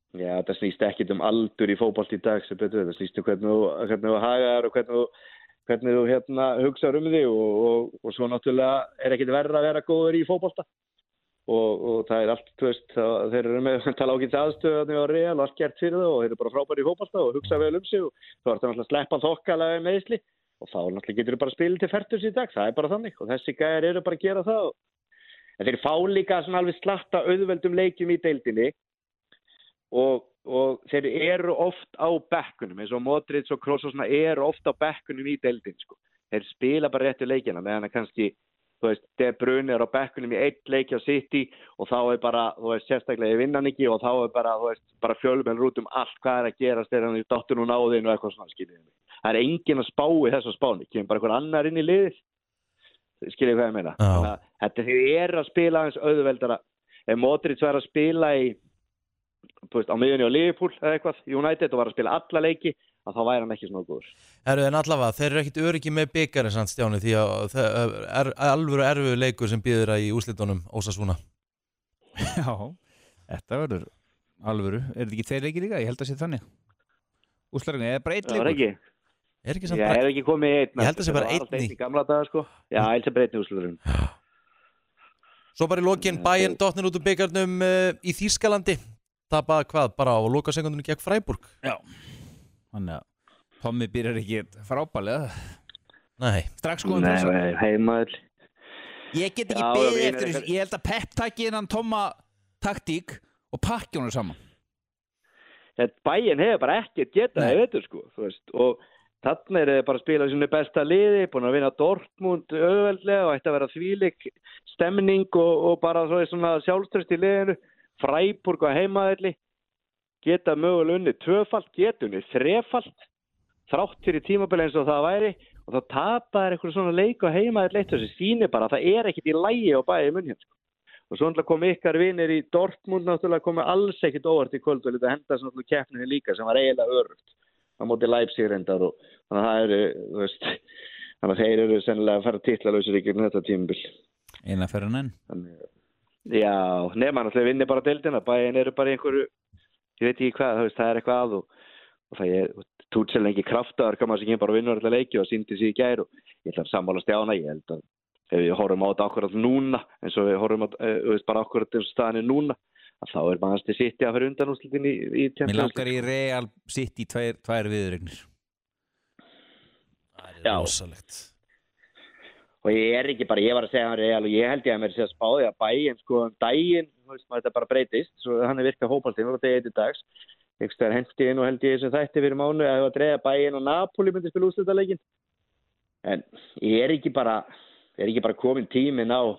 Já, það snýst ekkit um aldur í fótbolta í dag sem betur, það snýst um hvernig þú, hvernig þú hagar og hvernig þú, hvernig þú hérna, hugsaður um þig og, og, og svo náttúrulega er ekkit verra að vera góður í fótbolta og, og það er allt, þú veist, það, þeir eru með tala ágætt aðstöðu þannig á Real og allt gert fyrir það og þeir eru bara frábæri í fótbolta og hugsa vel um sig og þá er það náttúrulega sleppa þokkalega meðsli og þá náttúrulega getur þú bara spilið til fertugs í dag, það er bara þannig og þessi gæjar eru bara að gera það og en þeir fá líka svona alveg slatta auðveldum leikjum í deildinni Og, og þeir eru oft á bekkunum eins og Modric og Kroos og svona eru oft á bekkunum í deildin sko. Þeir spila bara réttu leikina meðan að kannski þú veist, De Bruyne er á bekkunum í einn leik á City og þá er bara, þú veist, sérstaklega í vinnan ekki og þá er bara, þú veist, bara fjölmenn út um allt hvað er að gerast þegar hann er dottun og náðin og eitthvað svona, skiljið mig. Það er enginn að spá í þessu spáni, kemur bara einhver annar inn í liðið, skiljið hvað ég meina. Oh. Þannig að þetta þeir eru að spila eins auðveldara. Ef Modric var að spila í Veist, á miðjunni á Liverpool eða eitthvað United og var að spila alla leiki að þá væri hann ekki svona góður. Eru en allavega, þeir eru ekkit öryggi með bikarinn samt Stjáni því að það er alvöru erfiðu leikur sem býður að í úrslitunum Ósasuna. Já, þetta verður alvöru. Er þetta ekki þeir leikir líka? Ég held að sé þannig. Úrslitunum, er bara einn leikur? Ekki. Er ekki samt Já, bara... er ekki komið einn. Ég held að sé bara einn í. í gamla daga sko. Já, ég held að bara einn í úrslitunum. Svo bara í lokin Bayern dottnir út úr bikarnum uh, í Þýskalandi. Tapaði hvað, bara á lokasekundunum gegn Freiburg? Já, þannig að Tommi byrjar ekki frábælega. Nei. Strax skoðum Nei, þess nei, heimaðl. Ég get ekki Já, beðið við- eftir þessu. Ég held að Pep taki innan Tomma taktík og pakki honum saman. Bayern hefur bara ekkert getað Nei. það, veitur sko, þú veist, og þarna er þeir bara að spila sínu besta liði, búin að vinna Dortmund auðveldlega og ætti að vera þvílík stemning og, og bara svona sjálfströst í liðinu. Freiburg á heimaðli geta mögulega unni tvöfalt, geta unni þrefalt þrátt fyrir tímabili eins og það væri og þá tapaðir eitthvað svona leik á heimaðli eitt og þessi sýnir bara að það er ekkit í lægi á Bayern München sko. Og svo náttúrulega kom ykkar vinir í Dortmund náttúrulega komið alls ekkit óvart í kvöld og lítið að henda svona keppninni líka sem var eiginlega örugt á móti Leipzig reyndar og þannig að það eru, þú veist, þannig að þeir eru sennilega að fara titlalösir í gegnum þetta tímabil. Eina fyrir enn. Þannig Já, nema náttúrulega vinni bara deildina, Bayern eru bara í einhverju, ég veit ekki hvað, veist, það er eitthvað að og, og það er tútsel lengi kraftaðar, kannar sem kemur bara að vinna alltaf leiki og síndi sig í gær og ég ætla að sammála Stjána, ég held að ef við horfum á þetta akkurat núna, eins og við horfum á veist, bara akkurat eins og staðan er núna, að þá er Manchester City að fyrir undan úrslitin í, í Champions Mér langar í Real City tvær, tvær viðregnir. Það Já. er rosalegt. Og ég er ekki bara, ég var að segja hann Real og ég held ég að mér sé að spáði að Bayern sko um daginn, þú veist maður þetta bara breytist, svo hann er virkað hópaltinn og það er eitt í dags. Ég stær hendi inn og held ég þessum þætti fyrir mánu að það var að dreja Bayern og Napoli myndi spila úrslitaleikin. En ég er ekki bara, ég er ekki bara komin tíminn á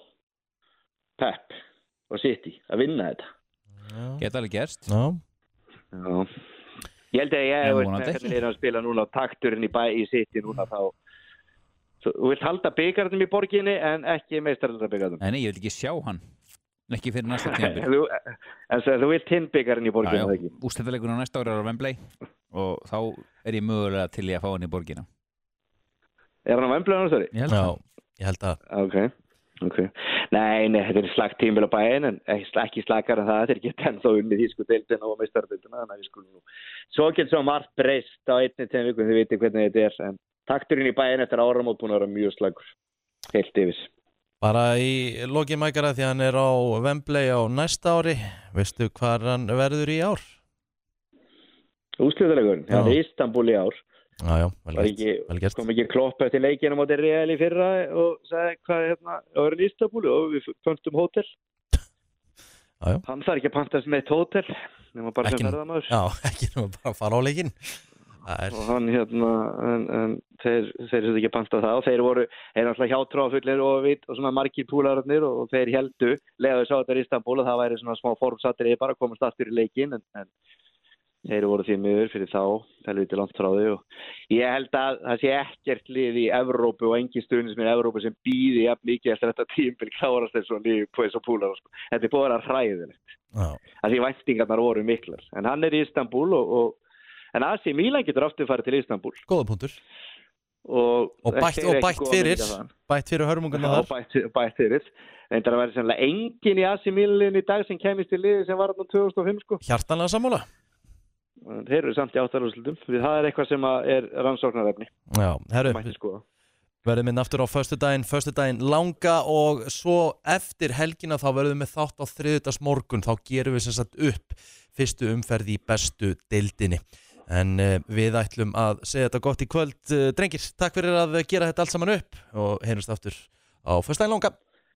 Pep og City að vinna þetta. Geta alveg gerst. Já. Já. Ég held að ég En hef vonandi hvernig er að spila núna á takturinn í, bæ, í City núna þá þú vilt halda byggarnum í borginni en ekki meistaraldabyggarnum. Nei, ég vil ekki sjá hann. Ekki fyrir næsta tímabil. Þú, en svo, þú vilt hinn byggarinn í borginni, það ekki? Úrslitaleikurinn á næsta ári er á Wembley og þá er ég mögulega til í að fá hann í borgina. Er hann á Wembley á næsta ári? Ég held Já, það. ég held að. Ok, ok. Nei, nei, þetta er slagt tímbil á Bayern en ekki slakar en það, þetta er ekki ennþá unnið þýsku deildina og meistardeildina, þannig að við skulum nú. Svo getur svo margt breyst á einni tveim vikum, þið vitið hvernig þetta er, en takturinn í Bayern eftir áramót búin að vera mjög slagur, heilt yfir. Bara í lokin mækara því að hann er á Wembley á næsta ári, veistu hvað hann verður í ár? Úrslitaleikurinn, Já. það er Istanbul í ár. Já, já, vel Var gert, ekki, vel gert. kom ekki Klopp eftir leikina á móti Real í fyrra og sagði hvað hérna, það var í Istanbul og við pöntum hótel. Já, já. Hann þarf ekki að panta sem eitt hótel, nema bara Ekki- sem ferðamaður. Já, ekki nú bara að fara á leikinn. Það er, Og hann hérna, en, en þeir, þeir sem ekki panta það og þeir voru, þeir eru alltaf hjátrúafullir og vitt og svona margir púlararnir og, og þeir heldu, leiðu sá þetta í Istanbul og það væri svona smá formsattir í bara að komast aftur í leikinn en, en þeir voru því miður fyrir þá, helviti langt frá þau og ég held að það sé ekkert lið í Evrópu og engin stuðnismenn í Evrópu sem býði jafn mikið eftir þetta tímabil klárast eins og lið på þessu púlar. Sko. Þetta er búið að vera hræðilegt. já, Að því væntingarnar voru miklar. En hann er í Istanbul og, og en A C Milan getur aftur farið til Istanbul. góða punktur. Og, Og bætt, þeir og eru ekki bætt góða fyrir, mynda þaðan. bætt fyrir hörmunguna Já, þar. bætt, bætt fyrir. En það verður sennilega engin í A C Milan í dag sem kemist til liði sem var þarna tvö þúsund og fimm sko. Hjartanlega sammála. þeir eru samt í áttarúrslutum við það er eitthvað sem að er rannsóknarefni Já, herru, mætti skoða verðum minn aftur á föstudaginn, föstudaginn langa og svo eftir helgina þá verðum við með þátt á þriðjudags morgun, þá gerum við sem sagt upp fyrstu umferð í bestu deildinni. En uh, við ætlum að segja þetta gott í kvöld. Uh, drengir, takk fyrir að gera þetta allt saman upp og heyrjumst aftur á föstudaginn langa.